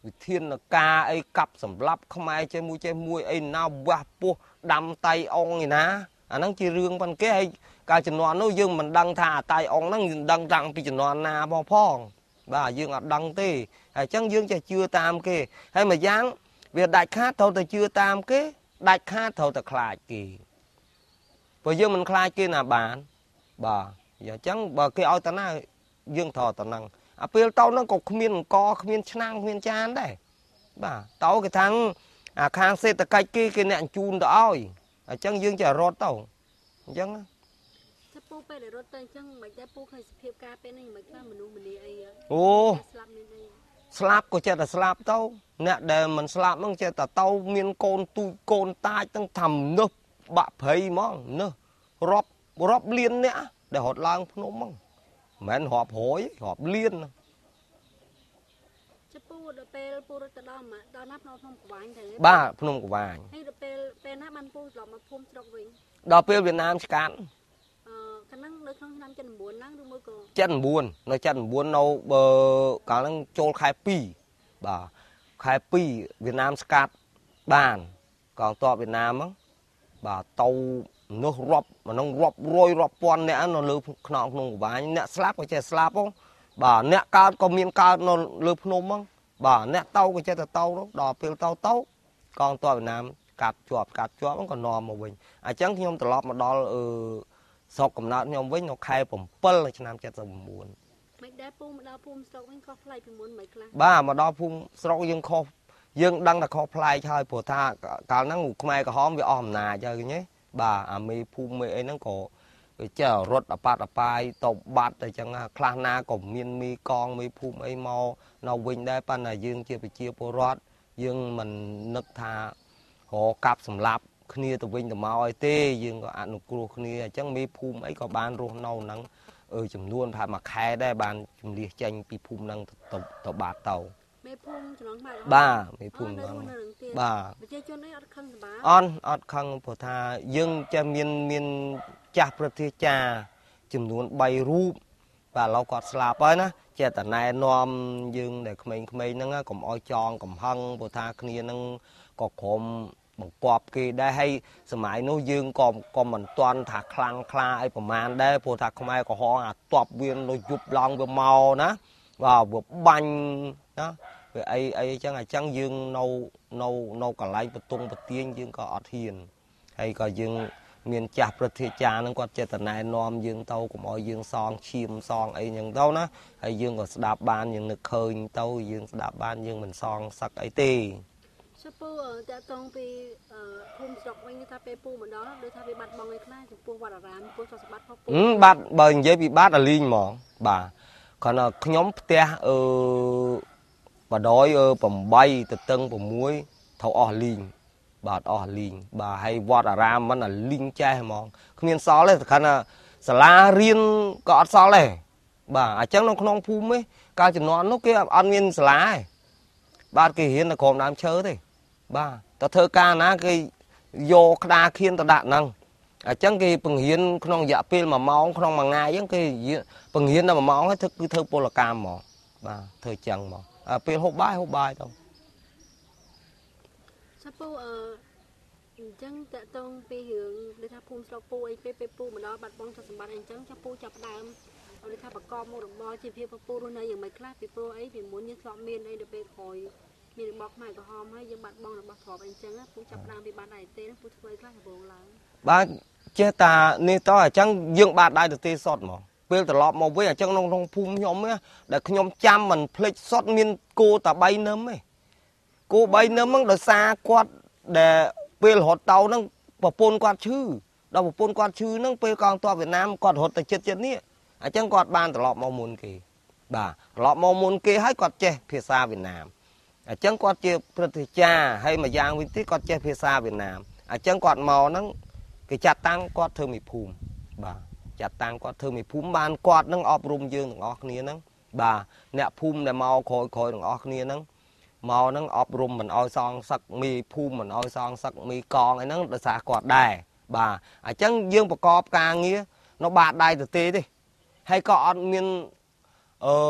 វិធានការអីកាប់សម្លាប់ខ្មែរចេះមួយចេះមួយអីណាវះពោះដាំតៃអងឯណាអាហ្នឹងជារឿងប៉ុនគេហើយកាលជំនាន់នោះយើងមិនដឹងថាតៃអងហ្នឹងយើងដឹងតាំងពីជំនាន់ណាផងផងបាទយើងអត់ដឹងទេហើយអញ្ចឹងយើងចេះជឿតាមគេហើយមួយយ៉ាងវាដាច់ខាតត្រូវតែជឿតាមគេដាច់ខាតត្រូវតែខ្លាចគេព្រោះយើងមិនខ្លាចគេណាបានបាទអញ្ចឹងបើគេឲ្យតាណាយើងត្រូវតាហ្នឹងអាពេលតោហ្នឹងក៏គ្មានអង្គគ្មានឆ្នាំងគ្មានចានដែរបាទតោគេថាំងអាខាងសេដ្ឋកិច្ចគេគេអ្នកជូនទៅឲ្យអញ្ចឹងយើងចេះរត់ទៅអញ្ចឹងถ้าปูไปเลยรถเตยจังไม่ได้ปูเคยสภาพการเป็นยังไม่กล้ามนุษย์มันนี่ไอ้អូស្លាប់ក៏ចេះតែស្លាប់ទៅអ្នកដែលមិនស្លាប់ហ្នឹងចេះតែទៅមានកូនទូចកូនតាចទាំងថាមនុស្សបាក់ព្រៃហ្មងនឹរាប់រាប់លានអ្នកដែលរត់ឡើងភ្នំហ្នឹងមិនមែនរាប់រយរាប់លានจะปูដល់ពេលปูរត់ទៅដល់ដល់ណាភ្នំភ្នំកវាញទៅបាទភ្នំកវាញហើយដល់ពេលពេលណាបានปูត្រឡប់មកភូមិស្រុកវិញដល់ពេលវៀតណាមស្កាត់អឺកាលហ្នឹងនៅក្នុងឆ្នាំ칠십구ហ្នឹងឬមួយក៏ 칠십구នៅ칠십구នៅបើកាលហ្នឹងចូលខែពីរបាទខែពីរវៀតណាមស្កាត់បានកងទ័ពវៀតណាមហ្នឹងបាទទៅនោះរាប់ក្នុងរាប់រយរាប់ពាន់អ្នកនៅលើខ្នងក្នុងកវាញអ្នកស្លាប់ក៏ចេះស្លាប់ហ៎បាទអ្នកកើតក៏មានកើតនៅលើភ្នំហ្នឹងបាទអ្នកទៅក៏ចេះតែទៅដល់ពេលទៅទៅកងទ័ពវៀតណាមកាត់ជាប់កាត់ជាប់ហ្នឹងក៏នាំមកវិញអញ្ចឹងខ្ញុំត្រឡប់មកដល់អឺស្រុកកំណើតខ្ញុំវិញនៅខែbảyឆ្នាំ칠십구 មិនដែរពូមកដល់ភូមិស្រុកវិញខុសប្លែកពីមុនមិនខ្លះបាទមកដល់ភូមិស្រុកយើងខុសយើងដឹងតែខុសប្លែកហើយព្រោះថាកាលហ្នឹងខ្មែរក្រហមវាអស់អំណាចហើយឃើញទេបាទអាមេភូមិមេអីហ្នឹងក៏វាចេះរត់អបាត់អបាយទៅបាត់អញ្ចឹងខ្លះណាក៏មានមីកងមីភូមិអីមកនៅវិញដែរប៉ុន្តែយើងជាប្រជាពលរដ្ឋយើងមិននឹកថារកកាប់សម្លាប់គ្នាទៅវិញទៅមកអីទេយើងក៏អនុគ្រោះគ្នាអញ្ចឹងមេភូមិអីក៏បានរស់នៅហ្នឹងអឺចំនួនថាមួយខែដែរបានជំនះចេញពីភូមិហ្នឹងទៅទៅបាត់ទៅមេភូមិចំណងខ្មែរបាទមេភូមិហ្នឹងបាទប្រជាជនអីអត់ខឹងសម្បាអត់អត់ខឹងព្រោះថាយើងចេះមានមានចាស់ប្រទេសចាចំនួនបីរូបបាទឥឡូវគាត់ស្លាប់ហើយណាចេះតែណែនាំយើងដែលក្មេងៗហ្នឹងកុំអោយចងកំហឹងព្រោះថាគ្នាហ្នឹងក៏ក្រុមបង្កប់គេដែរហើយសម័យនោះយើងក៏ក៏មិនទាន់ថាខ្លាំងខ្លាអីប្រមាណដែរព្រោះថាខ្មែរក្រហមអាតបវានៅយប់ឡើងវាមកណាបាទវាបាញ់ណាវាអីអីអញ្ចឹងអញ្ចឹងយើងនៅនៅនៅកន្លែងបតុងបទាញយើងក៏អត់ហ៊ានហើយក៏យើងមានចាស់ប្រតិចានឹងគាត់ចេះតែណែនាំយើងទៅកុំឲ្យយើងសងឈាមសងអីអញ្ចឹងទៅណាហើយយើងក៏ស្ដាប់បានយើងនឹកឃើញទៅយើងស្ដាប់បានយើងមិនសងសឹកអីទេសពូតើតងពីភូមិស្រុកវិញថាពេលពូម្ដងដូចថាវាបាត់បង់ឯខ្លះចំពោះវត្តអារាមពោះសុខសម្បត្តិផងពូបាត់បើនិយាយពីបាត់អាលីងហ្មងបាទគ្រាន់តែខ្ញុំផ្ទះអឺបដយអឺ8ទៅតឹង6ត្រូវអស់លីងបាទអស់លីងបាទហើយវត្តអារាមមិនអាលីងចេះហ្មងគ្មានសល់ទេគ្រាន់តែសាលារៀនក៏អត់សល់ដែរបាទអញ្ចឹងនៅក្នុងភូមិកាលជំនាន់នោះគេអត់មានសាលាទេបាទគេរៀនតែក្រោមដើមឈើទេបាទតើធ្វើការណាគេយកក្តារខៀនទៅដាក់ហ្នឹងអញ្ចឹងគេបង្រៀនក្នុងរយៈពេលមួយម៉ោងក្នុងមួយថ្ងៃអញ្ចឹងគេបង្រៀនតែមួយម៉ោងហើយគឺធ្វើពលកម្មហ្មងបាទធ្វើចឹងហ្មងពេលហូបបាយហូបបាយទៅសពូអឺអញ្ចឹងតើតងពីរឿងដូចថាភូមិស្រុកពូអីពេលពេលពូមកដល់បាត់បង់ទ្រព្យសម្បត្តិអីអញ្ចឹងចាំពូចាប់ដើមដូចថាបកកមុខរបរជីវភាពពូរស់នៅយ៉ាងម៉េចខ្លះពីព្រោះអីពីមុនយើងធ្លាប់មានអីដល់ពេលក្រោយមានរបស់ខ្មែរក្រហមហើយយើងបាត់បង់របស់ទ្រព្យអីអញ្ចឹងពូចាប់ដើមពីបាត់ដៃទេពូធ្វើអីខ្លះដំបូងឡើងបាទចេះតានេះតោះអញ្ចឹងយើងបាត់ដៃទៅទេសតហ្មងពេលត្រឡប់មកវិញអញ្ចឹងក្នុងភូមិខ្ញុំដែលខ្ញុំចាំមិនភ្លេចសតមានគោតា3នឹមទេគោ3នឹមហ្នឹងដោយសារគាត់ដែលពេលរត់ទៅហ្នឹងប្រពន្ធគាត់ឈឺដល់ប្រពន្ធគាត់ឈឺហ្នឹងពេលកងទ័ពវៀតណាមគាត់រត់ទៅចិត្តចិត្តនេះអញ្ចឹងគាត់បានត្រឡប់មកមុនគេបាទត្រឡប់មកមុនគេហើយគាត់ចេះភាសាវៀតណាមអញ្ចឹងគាត់ជាព្រឹទ្ធាចារ្យហើយមួយយ៉ាងវិញទៀតគាត់ចេះភាសាវៀតណាមអញ្ចឹងគាត់មកហ្នឹងគេចាត់តាំងគាត់ធ្វើមេភូមិបាទចាត់តាំងគាត់ធ្វើមេភូមិបានគាត់នឹងអប់រំយើងទាំងអស់គ្នាហ្នឹងបាទអ្នកភូមិដែលមកក្រោយក្រោយទាំងអស់គ្នាហ្នឹងមកហ្នឹងអប់រំមិនអោយសងសឹកមេភូមិមិនអោយសងសឹកមេកងអីហ្នឹងដោយសារគាត់ដែរបាទអញ្ចឹងយើងប្រកបការងារនៅបាតដៃទៅទេទេហើយក៏អត់មានអឺ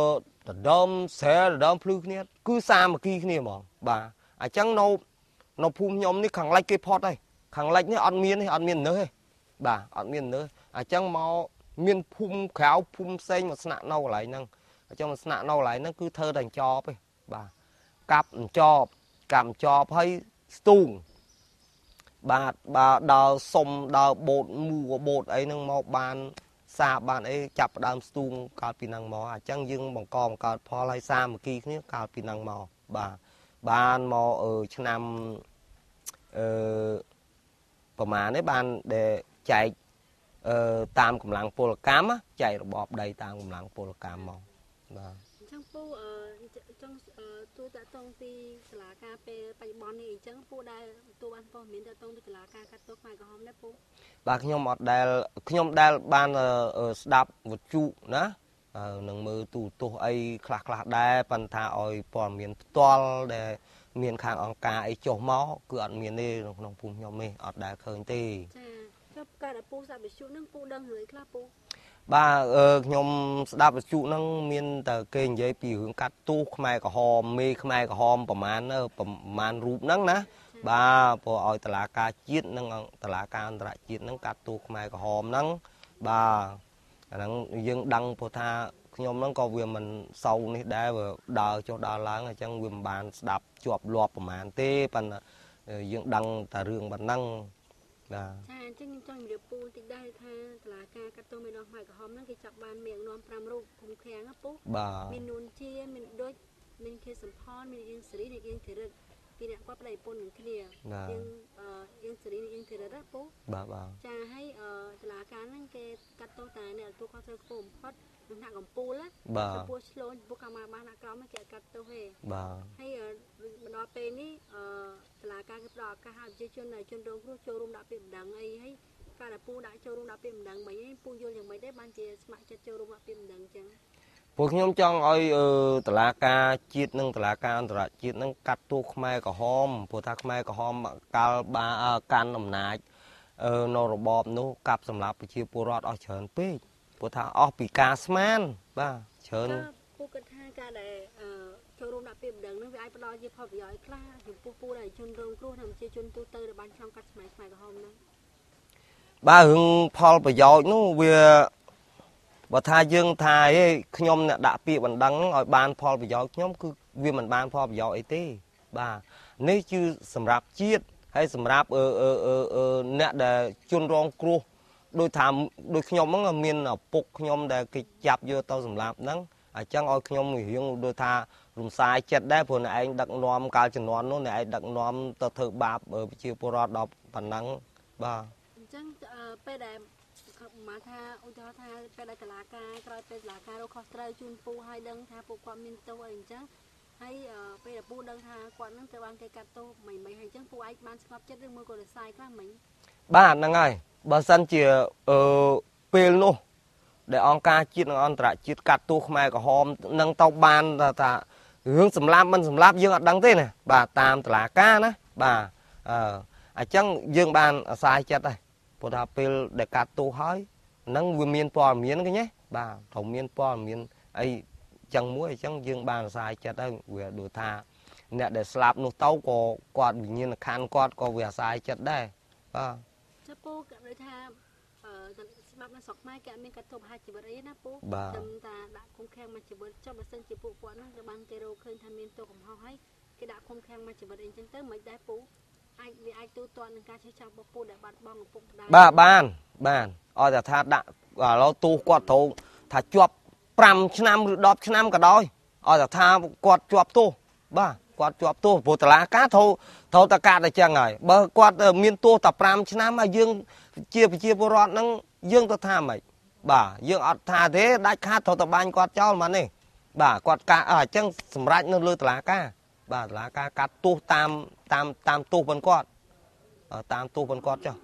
តដើមស្រែដើមភ្លឺគ្នាគឺសាមគ្គីគ្នាហ្មងបាទអញ្ចឹងនៅនៅភូមិខ្ញុំនេះខាងលិចគេផុតហើយខាងលិចនេះអត់មានទេអត់មាននៅទេបាទអត់មាននៅអញ្ចឹងមកមានភូមិក្រៅភូមិផ្សេងមកស្នាក់នៅកន្លែងហ្នឹងអញ្ចឹងមកស្នាក់នៅកន្លែងហ្នឹងគឺធ្វើតែចប់ទេបាទកាប់ចប់កាប់ចប់ហើយស្ទូងបាទបើដើរសុំដើរបូតមូបូតអីហ្នឹងមកបានសាបានអីចាប់ដើមស្ទូងកើតពីហ្នឹងមកអញ្ចឹងយើងបង្កបង្កើតផលឲ្យសាមគ្គីគ្នាកើតពីហ្នឹងមកបាទបានមកអឺឆ្នាំអឺប្រហែលនេះបានដែលចែកអឺតាមកម្លាំងពលកម្មចែករបបដីតាមកម្លាំងពលកម្មមកបាទអញ្ចឹងពូអឺចង់ទូតាក់តងពីសាលាការពេលបច្ចុប្បន្ននេះអញ្ចឹងពូដែលទូបានព័ត៌មានតាក់តងពីសាលាការកាត់ទោសខ្មែរក្រហមដែរពូបាទខ្ញុំអត់ដែលខ្ញុំដែលបានស្ដាប់វិទ្យុណានឹងមើលទូទស្សន៍អីខ្លះខ្លះដែរប៉ុន្តែឲ្យព័ត៌មានផ្ទាល់ដែលមានខាងអង្គការអីចុះមកគឺអត់មានទេក្នុងភូមិខ្ញុំនេះអត់ដែលឃើញទេចាចុះកើតឲ្យពូស្ដាប់វិទ្យុហ្នឹងពូដឹងរឿងខ្លះពូបាទខ្ញុំស្ដាប់វិទ្យុហ្នឹងមានតែគេនិយាយពីរឿងកាត់ទោសខ្មែរក្រហមមេខ្មែរក្រហមប្រមាណប្រមាណរូបហ្នឹងណាបាទព្រោះឲ្យតឡាការជាតិនិងតឡាការអន្តរជាតិហ្នឹងកាត់ទោសខ្មែរក្រហមហ្នឹងបាទអាហ្នឹងយើងដឹងព្រោះថាខ្ញុំហ្នឹងក៏វាមិនសូវនេះដែរវាដើរចុះដើរឡើងអញ្ចឹងវាមិនបានស្ដាប់ជាប់លាប់ប្រមាណទេប៉ុន្តែយើងដឹងតែរឿងប៉ុណ្ណឹងបាទចាអញ្ចឹងខ្ញុំចង់ជម្រាបពូបន្តិចដែរថាតឡាការកាត់ទោសមេដងខ្មែរក្រហមហ្នឹងគេចាប់បានមេដឹកនាំប្រាំរូបឃុំឃាំងណាពូមាននួនជាមានដូចមានខេសំផនមានអៀងសេរីនិងអៀងធីរិតពីអ្នកគាត់ប្តីប្រពន្ធនឹងគ្នាយើងអៀងសេរីនិងអៀងធីរិតណាពូបាទបាទចាហើយតឡាការហ្នឹងគេកាត់ទោសតែអ្នកទទួលខុសត្រូវខ្ពស់បំផុតក្នុងថ្នាក់កម្ពុជាណាចំពោះឆ្លូនចំពោះកម្មាភិបាលថ្នាក់ក្រោមគេអត់កាត់ទោសទេបាទហើយមកដល់ពេលនេះតឡាការគេផ្ដល់ឱកាសឲ្យប្រជាជនជនរងគ្រោះចូលរួមដាក់ពាក្យបណ្ដឹងអីហើយការដែលពូដាក់ចូលរួមដាក់ពាក្យបណ្ដឹងមិញហ្នឹងពូយល់យ៉ាងម៉េចដែរបានជាស្ម័គ្រចិត្តចូលរួមដាក់ពាក្យបណ្ដឹងអញ្ចឹងពួកខ្ញុំចង់ឲ្យតឡាការជាតិនិងតឡាការអន្តរជាតិនឹងកាត់ទោសខ្មែរក្រហមព្រោះថាខ្មែរក្រហមកាលបាកាន់អំណាចនៅរបបនោះកាប់សម្លាប់ប្រជាពលរដ្ឋអស់ច្រើនពេកព្រោះថាអស់ពីការស្មានបាទច្រើនពូគិតថាការដែលចូលរួមដាក់ពាក្យបណ្ដឹងនឹងវាអាចផ្ដល់ជាផលប្រយោជន៍ខ្លះចំពោះពូដែលជនរងគ្រោះនិងប្រជាជនទូទៅដែលបានឆ្លងកាត់សម័យខ្មែរក្រហមហ្នឹងបាទរឿងផលប្រយោជន៍នោះវាបើថាយើងថាហេខ្ញុំអ្នកដាក់ពាក្យបណ្ដឹងឲ្យបានផលប្រយោជន៍ខ្ញុំគឺវាមិនបានផលប្រយោជន៍អីទេបាទនេះគឺសម្រាប់ជាតិហើយសម្រាប់អឺអឺអឺអ្នកដែលជនរងគ្រោះដោយថាដោយខ្ញុំហ្នឹងមានឪពុកខ្ញុំដែលគេចាប់យកទៅសម្លាប់ហ្នឹងអញ្ចឹងឲ្យខ្ញុំរៀងដូចថារំសាយចិត្តដែរព្រោះអ្នកឯងដឹកនាំកាលជំនាន់នោះអ្នកឯងដឹកនាំទៅធ្វើបាបប្រជាពលរដ្ឋដល់ប៉ុណ្ណឹងបាទអញ្ចឹងពេលដែលមកថាឧទាហរណ៍ថាពេលដែលតឡាការក្រោយពេលតឡាការរកខុសត្រូវជូនពូឲ្យដឹងថាពួកគាត់មានទោសអីអញ្ចឹងហើយពេលដែលពូដឹងថាគាត់នឹងត្រូវបានគេកាត់ទោសមិនមិនហើយអញ្ចឹងពូអាចបានស្ងប់ចិត្តឬមួយក៏រសាយខ្លះមិញបាទហ្នឹងហើយបើសិនជាអឺពេលនោះដែលអង្គការជាតិនិងអន្តរជាតិកាត់ទោសខ្មែរក្រហមនឹងទៅបានថារឿងសម្លាប់មិនសម្លាប់យើងអត់ដឹងទេណាបាទតាមតឡាការណាបាទអឺអញ្ចឹងយើងបានអាស្រ័យចិត្តហើយព្រោះថាពេលដែលកាត់ទោសហើយហ្នឹងវាមានព័ត៌មានឃើញទេបាទត្រូវមានព័ត៌មានអីចឹងមួយអញ្ចឹងយើងបានអាស្រ័យចិត្តហើយវាដូចថាអ្នកដែលស្លាប់នោះទៅក៏គាត់វិញ្ញាណក្ខន្ធគាត់ក៏វាអាស្រ័យចិត្តដែរបាទចាពូក៏ដូចថាអឺស្មាប់នៅស្រុកខ្មែរគេអត់មានកាត់ទោសប្រហារជីវិតអីណាពូតែតាដាក់ឃុំឃាំងមួយជីវិតចុះបើសិនជាពួកគាត់ហ្នឹងទៅបានគេរកឃើញថាមានទោសកំហុសហើយគេដាក់ឃុំឃាំងមួយជីវិតអីចឹងទៅមិនដែរពូអាចវាអាចទូទាត់នឹងការឈឺចាប់របស់ពូដែលបាត់បង់ឪពុកម្ដាយបាទបានបានអត់តែថាដាក់ឥឡូវទោសគាត់ត្រូវថាជាប់ប្រាំឆ្នាំឬដប់ឆ្នាំក៏ដោយអត់តែថាគាត់ជាប់ទោសបាទគាត់ជាប់ទោសព្រោះតឡាការត្រូវត្រូវតែកាត់តែចឹងហើយបើគាត់មានទោសតែប្រាំឆ្នាំហើយយើងជាប្រជាពលរដ្ឋហ្នឹងយើងទៅថាម៉េចបាទយើងអត់ថាទេដាច់ខាតត្រូវតែបាញ់គាត់ចោលមកនេះបាទគាត់កាត់អញ្ចឹងសម្រាប់នៅលើតឡាការបាទតឡាការកាត់ទោសតាមតាមតាមទោសរបស់គាត់តាមទោសរបស់គាត់ចុះ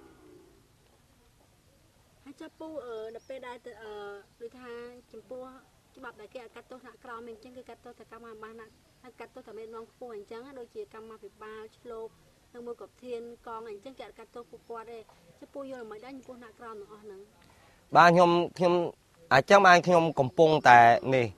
ហើយចាប់ពូអឺដល់ពេលដែលអឺដូចថាចំពោះច្បាប់ដែលគេកាត់ទោសថ្នាក់ក្រោមអញ្ចឹងគឺកាត់ទោសតែកម្មាភិបាលហើយកាត់ទោសតែមេនងខ្ពស់អញ្ចឹងដូចជាកម្មាភិបាលឆ្លូបនិងមួយកបធានកងអញ្ចឹងគេអត់កាត់ទោសពួកគាត់ទេចាប់ពូយល់មិនដែរចំពោះថ្នាក់ក្រោមទាំងអស់ហ្នឹងបាទខ្ញុំខ្ញុំអញ្ចឹងបានខ្ញុំកំពុងតែនេះ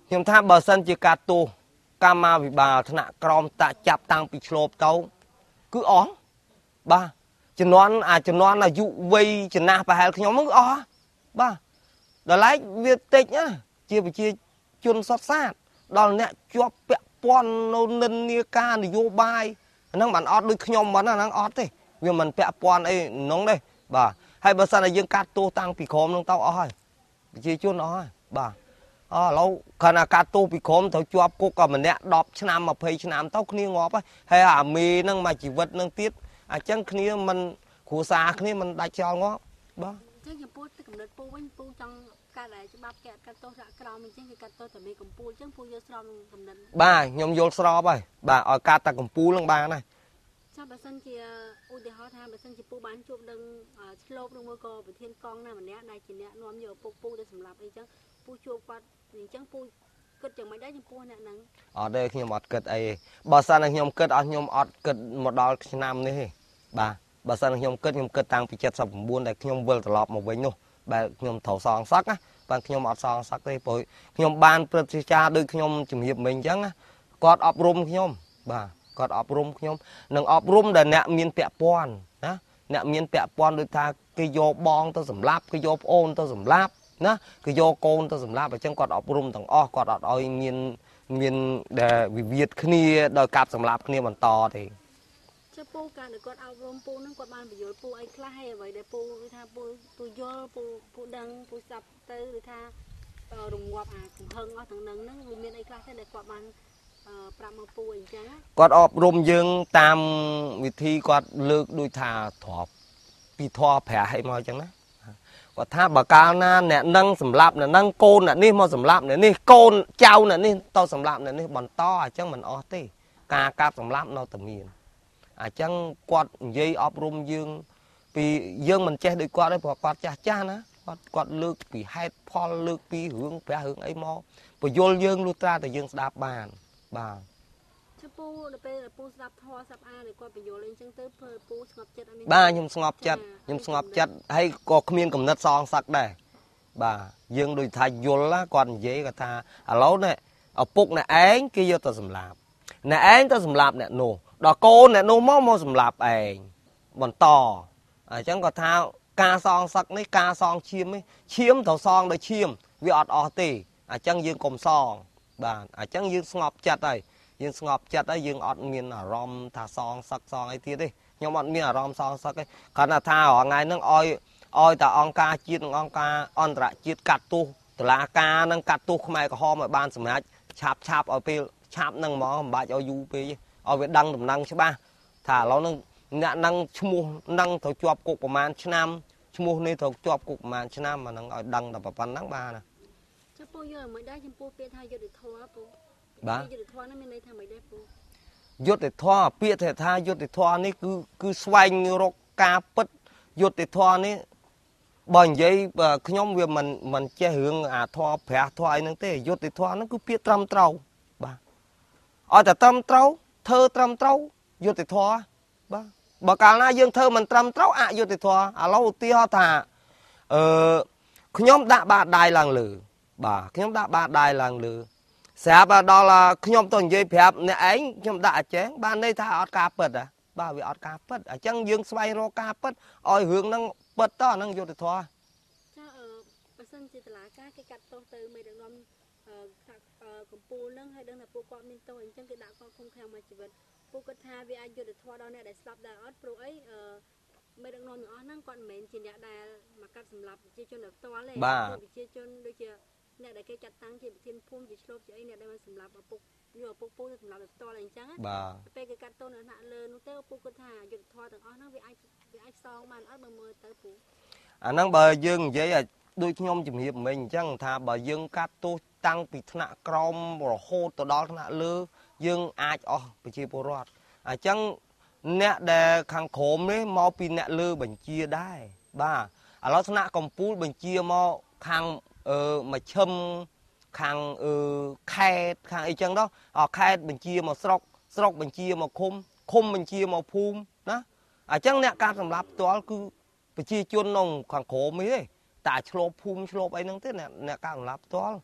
ខ្ញុំថាបើសិនជាការទោសកម្មាភិបាលថ្នាក់ក្រមតាក់ចាប់តាំងពីឆ្លប់ទៅគឺអស់បាទជំនាន់អាជំនាន់អាយុវ័យចំណាស់ប្រហែលខ្ញុំហ្នឹងអស់បាទដល់ឡែកវាតិចណាជាប្រជាជនសុតសាតដល់អ្នកជាប់ពាក់ព័ន្ធនៅនិន្នាការនយោបាយហ្នឹងបានអត់ដូចខ្ញុំមិនហ្នឹងអត់ទេវាមិនពាក់ព័ន្ធអីហ្នឹងទេបាទហើយបើសិនតែយើងកាត់ទោសតាំងពីក្រមហ្នឹងទៅអស់ហើយប្រជាជនអស់ហើយបាទអឥឡូវគ្រាន់តែកាត់ទោសពីក្រមត្រូវជាប់គុកក៏ម្នាក់ដប់ឆ្នាំម្ភៃឆ្នាំទៅគ្នាងាប់ហើយហើយអាមេហ្នឹងមកជីវិតហ្នឹងទៀតអញ្ចឹងគ្នាមិនគ្រួសារគ្នាមិនដាច់ចោលងាប់បាទអញ្ចឹងចំពោះទឹកកំណត់ពូវិញពូចង់កាត់តែច្បាប់កាត់កាត់ទោសដាក់ក្រមអញ្ចឹងគេកាត់ទោសតែមេកំពូលអញ្ចឹងពូយកស្របនឹងកំណត់បាទខ្ញុំយល់ស្របហើយបាទឲ្យកាត់តែកំពូលហ្នឹងបានហើយចាំបើសិនជាឧទាហរណ៍ថាបើសិនជាពូបានជួបនឹងឆ្លប់នឹងមួយក៏ប្រធានកងណាម្នាក់ដែលជាអ្នកនាំយកពុកពូទៅសម្លាប់អីចឹងពូជួបគាត់អញ្ចឹងពូគិតយ៉ាងម៉េចដែរចំពោះអ្នកហ្នឹងអត់ទេខ្ញុំអត់គិតអីបើសិនតែខ្ញុំគិតអស់ខ្ញុំអត់គិតមកដល់ឆ្នាំនេះទេបាទបើសិនខ្ញុំគិតខ្ញុំគិតតាំងពីเจ็ดสิบเก้าដែលខ្ញុំវិលត្រឡប់មកវិញនោះបែរខ្ញុំត្រូវសងសឹកណាបាទខ្ញុំអត់សងសឹកទេព្រោះខ្ញុំបានព្រឹត្តិការណ៍ដូចខ្ញុំជំរាបមិញអញ្ចឹងគាត់អប់រំខ្ញុំបាទគាត់អប់រំខ្ញុំនឹងអប់រំដែលអ្នកមានពាក់ព័ន្ធណាអ្នកមានពាក់ព័ន្ធដូចថាគេយកបងទៅសម្លាប់គេយកប្អូនទៅសម្លាប់ណាគេយកកូនទៅសម្លាប់អញ្ចឹងគាត់អប់រំទាំងអស់គាត់អត់ឲ្យមានមានដែលវិវាទគ្នាដោយកាប់សម្លាប់គ្នាបន្តទេចុះពូការដែលគាត់អប់រំពូនឹងគាត់បានបញ្យល់ពូអីខ្លះហើយអ្វីដែលពូគឺថាពូពូយល់ពូពូដឹងពូស្ដាប់ទៅគឺថារងាប់អាកំហឹងអស់ទាំងនឹងហ្នឹងវាមានអីខ្លះទេដែលគាត់បានប្រាប់មកពូអីចឹងគាត់អប់រំយើងតាមវិធីគាត់លើកដូចថាទ្របពីធေါ်ប្រាស់ឲ្យមកអញ្ចឹងណាគាត់ថាបើកាលណាអ្នកនឹងសម្លាប់អ្នកនឹងកូនអ្នកនេះមកសម្លាប់អ្នកនេះកូនចៅអ្នកនេះទៅសម្លាប់អ្នកនេះបន្តអញ្ចឹងមិនអស់ទេការកាប់សម្លាប់នៅតែមានអញ្ចឹងគាត់និយាយអប់រំយើងពីយើងមិនចេះដូចគាត់ទេព្រោះគាត់ចាស់ចាស់ណាគាត់គាត់លើកពីហេតុផលលើកពីរឿងប្រាស់រឿងអីមកបញ្យល់យើងលុះត្រាតែយើងស្ដាប់បានបាទចុះពូដល់ពេលពូស្ដាប់ធម៌ស្ដាប់អាដែលគាត់បញ្យល់អីចឹងទៅពូស្ងប់ចិត្តអត់មានបាទខ្ញុំស្ងប់ចិត្តខ្ញុំស្ងប់ចិត្តហើយក៏គ្មានកំណត់សងសឹកដែរបាទយើងដូចថាយល់គាត់និយាយគាត់ថាឥឡូវនេះឪពុកអ្នកឯងគេយកទៅសម្លាប់អ្នកឯងទៅសម្លាប់អ្នកនោះដល់កូនអ្នកនោះមកមកសម្លាប់ឯងបន្តអញ្ចឹងគាត់ថាការសងសឹកនេះការសងឈាមនេះឈាមត្រូវសងដោយឈាមវាអត់អស់ទេអញ្ចឹងយើងកុំសងបាទអញ្ចឹងយើងស្ងប់ចិត្តហើយយើងស្ងប់ចិត្តហើយយើងអត់មានអារម្មណ៍ថាសងសឹកសងអីទៀតទេខ្ញុំអត់មានអារម្មណ៍សងសឹកទេគាត់ថាថារាល់ថ្ងៃហ្នឹងឲ្យឲ្យតែអង្គការជាតិនិងអង្គការអន្តរជាតិកាត់ទោសតុលាការនឹងកាត់ទោសខ្មែរក្រហមឲ្យបានសម្រេចឆាប់ឆាប់ឲ្យពេលឆាប់ហ្នឹងហ្មងមិនបាច់ឲ្យយូរពេកឲ្យវាដឹងដំណឹងច្បាស់ថាឥឡូវហ្នឹងអ្នកហ្នឹងឈ្មោះហ្នឹងត្រូវជាប់គុកប្រហែលឆ្នាំឈ្មោះនេះត្រូវជាប់គុកប្រហែលឆ្នាំអាហ្នឹងឲ្យដឹងតែប៉ុណ្ណឹងបានណាចុះពូយល់មិនដែរចំពោះពាក្យថាយុត្តិធម៌ពូបាទយុត្តិធម៌ហ្នឹងមានន័យថាមិនដែរពូយុត្តិធម៌ពាក្យថាយុត្តិធម៌នេះគឺគឺស្វែងរកការពិតយុត្តិធម៌នេះបើនិយាយខ្ញុំវាមិនមិនចេះរឿងអាធម៌ប្រាស់ធម៌អីហ្នឹងទេយុត្តិធម៌ហ្នឹងគឺពាក្យត្រឹមត្រូវបាទឲ្យតែត្រឹមត្រូវធ្វើត្រឹមត្រូវយុត្តិធម៌បាទបើកាលណាយើងធ្វើមិនត្រឹមត្រូវអយុត្តិធម៌ឥឡូវឧទាហរណ៍ថាអឺខ្ញុំដាក់បាតដៃឡើងលើបាទខ្ញុំដាក់បាតដៃឡើងលើស្រាប់ដល់ខ្ញុំទៅនិយាយប្រាប់អ្នកឯងខ្ញុំដាក់អញ្ចឹងបានន័យថាអត់ការពិតហ៎បាទវាអត់ការពិតអញ្ចឹងយើងស្វែងរកការពិតឲ្យរឿងហ្នឹងពិតតអាហ្នឹងយុត្តិធម៌ចាអឺបើសិនជាតឡាការគេកាត់ទោសទៅមេដឹកនាំអឺកម្ពុជាហ្នឹងហើយដឹងថាពួកគាត់មានទោសអញ្ចឹងគេដាក់គាត់ឃុំឃាំងមួយជីវិតពួកគាត់ថាវាអាចយុត្តិធម៌ដល់អ្នកដែលស្លាប់ដែរអត់ព្រោះអីអឺមេដឹកនាំទាំងអស់ហ្នឹងគាត់មិនមែនជាអ្នកដែលមកកាត់សម្លាប់ប្រជាជនដោយផ្ទាល់ទេប្រជាជនដូចជាអ្នកដែលគេចាត់តាំងជាប្រធានភូមិជាឆ្លប់ជាអីអ្នកដែលមកសម្លាប់ឪពុកយកឪពុកពូទៅសម្លាប់ដោយផ្ទាល់អីអញ្ចឹងបាទពេលគេកាត់ទោសនៅថ្នាក់លើនោះទៅពូគាត់ថាយុត្តិធម៌ទាំងអស់ហ្នឹងវាអាចវាអាចសងបានអត់បើមើលទៅពូអាហ្នឹងបើយើងនិយាយដូចខ្ញុំជំរាបមិញអញ្ចឹងថាបើយើងកាត់ទោសតាំងពីថ្នាក់ក្រោមរហូតទៅដល់ថ្នាក់លើយើងអាចអស់ប្រជាពលរដ្ឋអញ្ចឹងអ្នកដែលខាងក្រោមនេះមកពីអ្នកលើបញ្ជាដែរបាទឥឡូវថ្នាក់កំពូលបញ្ជាមកខាងអឺមជ្ឈិមខាងអឺខេត្តខាងអីចឹងដល់ខេត្តបញ្ជាមកស្រុកស្រុកបញ្ជាមកឃុំឃុំបញ្ជាមកភូមិណាអញ្ចឹងអ្នកការសម្លាប់ផ្ទាល់គឺប្រជាជនក្នុងខាងក្រោមនេះទេតែឆ្លប់ភូមិឆ្លប់អីហ្នឹងទេអ្នកអ្នកការសម្លាប់ផ្ទាល់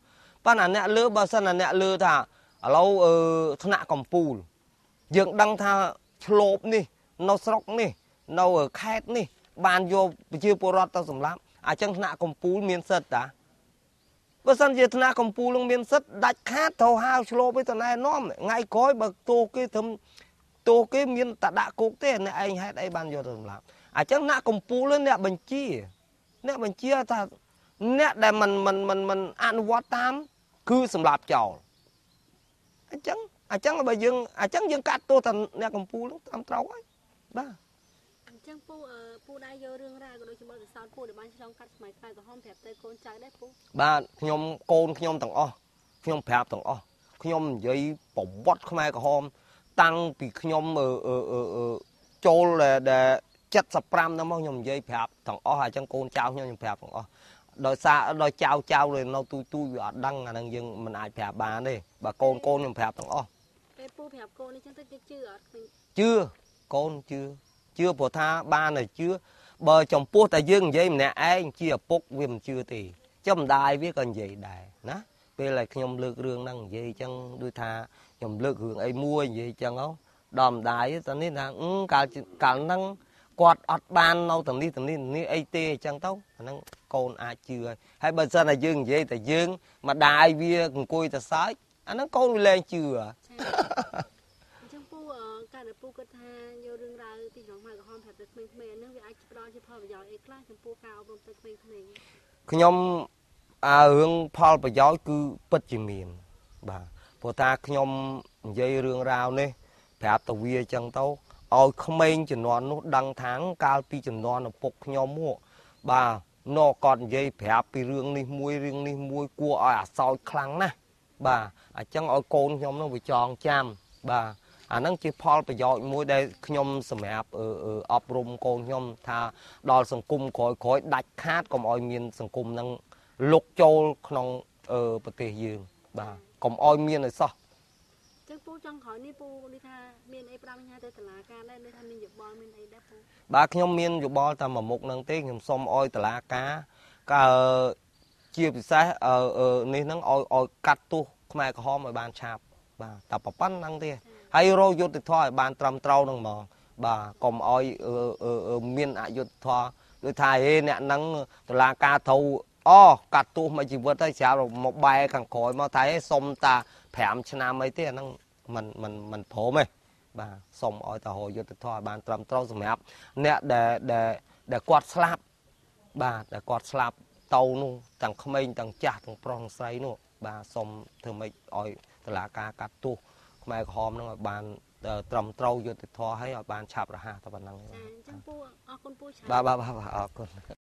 ប៉ណ្ណាអ្នកលើបើសិនណាអ្នកលើថាឥឡូវអឺថ្នាក់កំពូលយើងដឹងថាឆ្លូបនេះនៅស្រុកនេះនៅខេត្តនេះបានយកប្រជាពលរដ្ឋទៅសម្លាប់អញ្ចឹងថ្នាក់កំពូលមានសិទ្ធិតាបើសិនជាថ្នាក់កំពូលនឹងមានសិទ្ធិដាច់ខាតត្រូវហៅឆ្លូបទៅណែនាំថ្ងៃក្រោយបើទោសគេធ្វើទោសគេមានតដាក់គុកទេអ្នកឯងហេតុអីបានយកទៅសម្លាប់អញ្ចឹងថ្នាក់កំពូលអ្នកបញ្ជាអ្នកបញ្ជាថាអ្នកដែលមិនមិនមិនមិនអនុវត្តតាមគឺសម្លាប់ចោលអញ្ចឹងអញ្ចឹងបើយើងអញ្ចឹងយើងកាត់ទោសតែអ្នកកំពូលតាមត្រូវហើយបាទអញ្ចឹងពូពូដែរយករឿងរ៉ាវក៏ដូចជាបទពិសោធន៍ពូដែលបានឆ្លងកាត់សម័យខ្មែរក្រហមប្រាប់ទៅកូនចៅដែរពូបាទខ្ញុំកូនខ្ញុំទាំងអស់ខ្ញុំប្រាប់ទាំងអស់ខ្ញុំនិយាយប្រវត្តិខ្មែរក្រហមតាំងពីខ្ញុំអឺអឺចូលដែលเจ็ดสิบห้าហ្នឹងមកខ្ញុំនិយាយប្រាប់ទាំងអស់អញ្ចឹងកូនចៅខ្ញុំខ្ញុំប្រាប់ទាំងអស់ដោយសារដោយចៅចៅនៅទូទូវាអត់ដឹងអាហ្នឹងយើងមិនអាចប្រាប់បានទេបើកូនកូនខ្ញុំប្រាប់ទាំងអស់ពេលពូប្រាប់កូននេះចឹងទៅគេជឿអត់ជឿកូនជឿជឿព្រោះថាបានតែជឿបើចំពោះតែយើងនិយាយម្នាក់ឯងជាឪពុកវាមិនជឿទេចំម្ដាយវាក៏និយាយដែរណាពេលដែលខ្ញុំលើករឿងហ្នឹងនិយាយអញ្ចឹងដូចថាខ្ញុំលើករឿងអីមួយនិយាយអញ្ចឹងហ៎ដល់ម្ដាយទៅនេះថាកាលកាលហ្នឹងគាត់អត់បាននៅទាំងនេះទាំងនេះនេះអីទេអញ្ចឹងទៅអាហ្នឹងកូនអាចជឿហើយហើយបើសិនតែយើងនិយាយតែយើងម្ដាយវាអង្គុយតែសើចអាហ្នឹងកូនវាលែងជឿអញ្ចឹងពូកាលដែលពូគិតថាយករឿងរ៉ាវទីក្រុងខ្មែរក្រហមប្រាប់ទៅក្មេងៗហ្នឹងវាអាចផ្ដល់ជាផលប្រយោជន៍អីខ្លះចំពោះការអប់រំទៅក្មេងៗខ្ញុំអារឿងផលប្រយោជន៍គឺពិតជាមានបាទព្រោះថាខ្ញុំនិយាយរឿងរ៉ាវនេះប្រាប់ទៅវាអញ្ចឹងទៅឲ្យក្មេងជំនាន់នោះដឹងថាកាលពីជំនាន់ឪពុកខ្ញុំមកបាទណកគាត់និយាយប្រាប់ពីរឿងនេះមួយរឿងនេះមួយគួរឲ្យអាសោចខ្លាំងណាស់បាទអញ្ចឹងឲ្យកូនខ្ញុំនោះវាចងចាំបាទអាហ្នឹងជាផលប្រយោជន៍មួយដែលខ្ញុំសម្រាប់អប់រំកូនខ្ញុំថាដល់សង្គមក្រោយក្រោយដាច់ខាតកុំឲ្យមានសង្គមហ្នឹងលុកចូលក្នុងប្រទេសយើងបាទកុំឲ្យមានឲ្យសោះចឹងពូចង់ក្រោយនេះពូនិយាយថាមានអីប្រាំញ្ញាទៅតុលាការដែរនិយាយថាមានយោបល់មានអីដែរពូបាទខ្ញុំមានយោបល់តែមួយមុខហ្នឹងទេខ្ញុំសុំឲ្យតុលាការក៏ជាពិសេសនេះហ្នឹងឲ្យឲ្យកាត់ទោសខ្មែរក្រហមឲ្យបានឆាប់បាទតែប៉ុណ្្នឹងទេហើយរកយុត្តិធម៌ឲ្យបានត្រឹមត្រូវហ្នឹងហ្មងបាទកុំឲ្យមានអយុត្តិធម៌ដូចថាហេអ្នកហ្នឹងតុលាការត្រូវអូកាត់ទោសមួយជីវិតទៅស្រាប់មកបែរខាងក្រោយមកថាហេសុំតាប្រាំឆ្នាំអីទេអាហ្នឹងមិនមិនមិនព្រមទេបាទសុំឲ្យតរយុត្តិធម៌ឲ្យបានត្រឹមត្រូវសម្រាប់អ្នកដែលដែលដែលគាត់ស្លាប់បាទដែលគាត់ស្លាប់ទៅនោះទាំងក្មេងទាំងចាស់ទាំងប្រុសទាំងស្រីនោះបាទសុំធ្វើម៉េចឲ្យតុលាការកាត់ទោសខ្មែរក្រហមហ្នឹងឲ្យបានត្រឹមត្រូវយុត្តិធម៌ឲ្យឲ្យបានឆាប់រហ័សតែប៉ុណ្ណឹងចាអញ្ចឹងពូអរគុណពូច្រើនបាទបាទបាទអរគុណ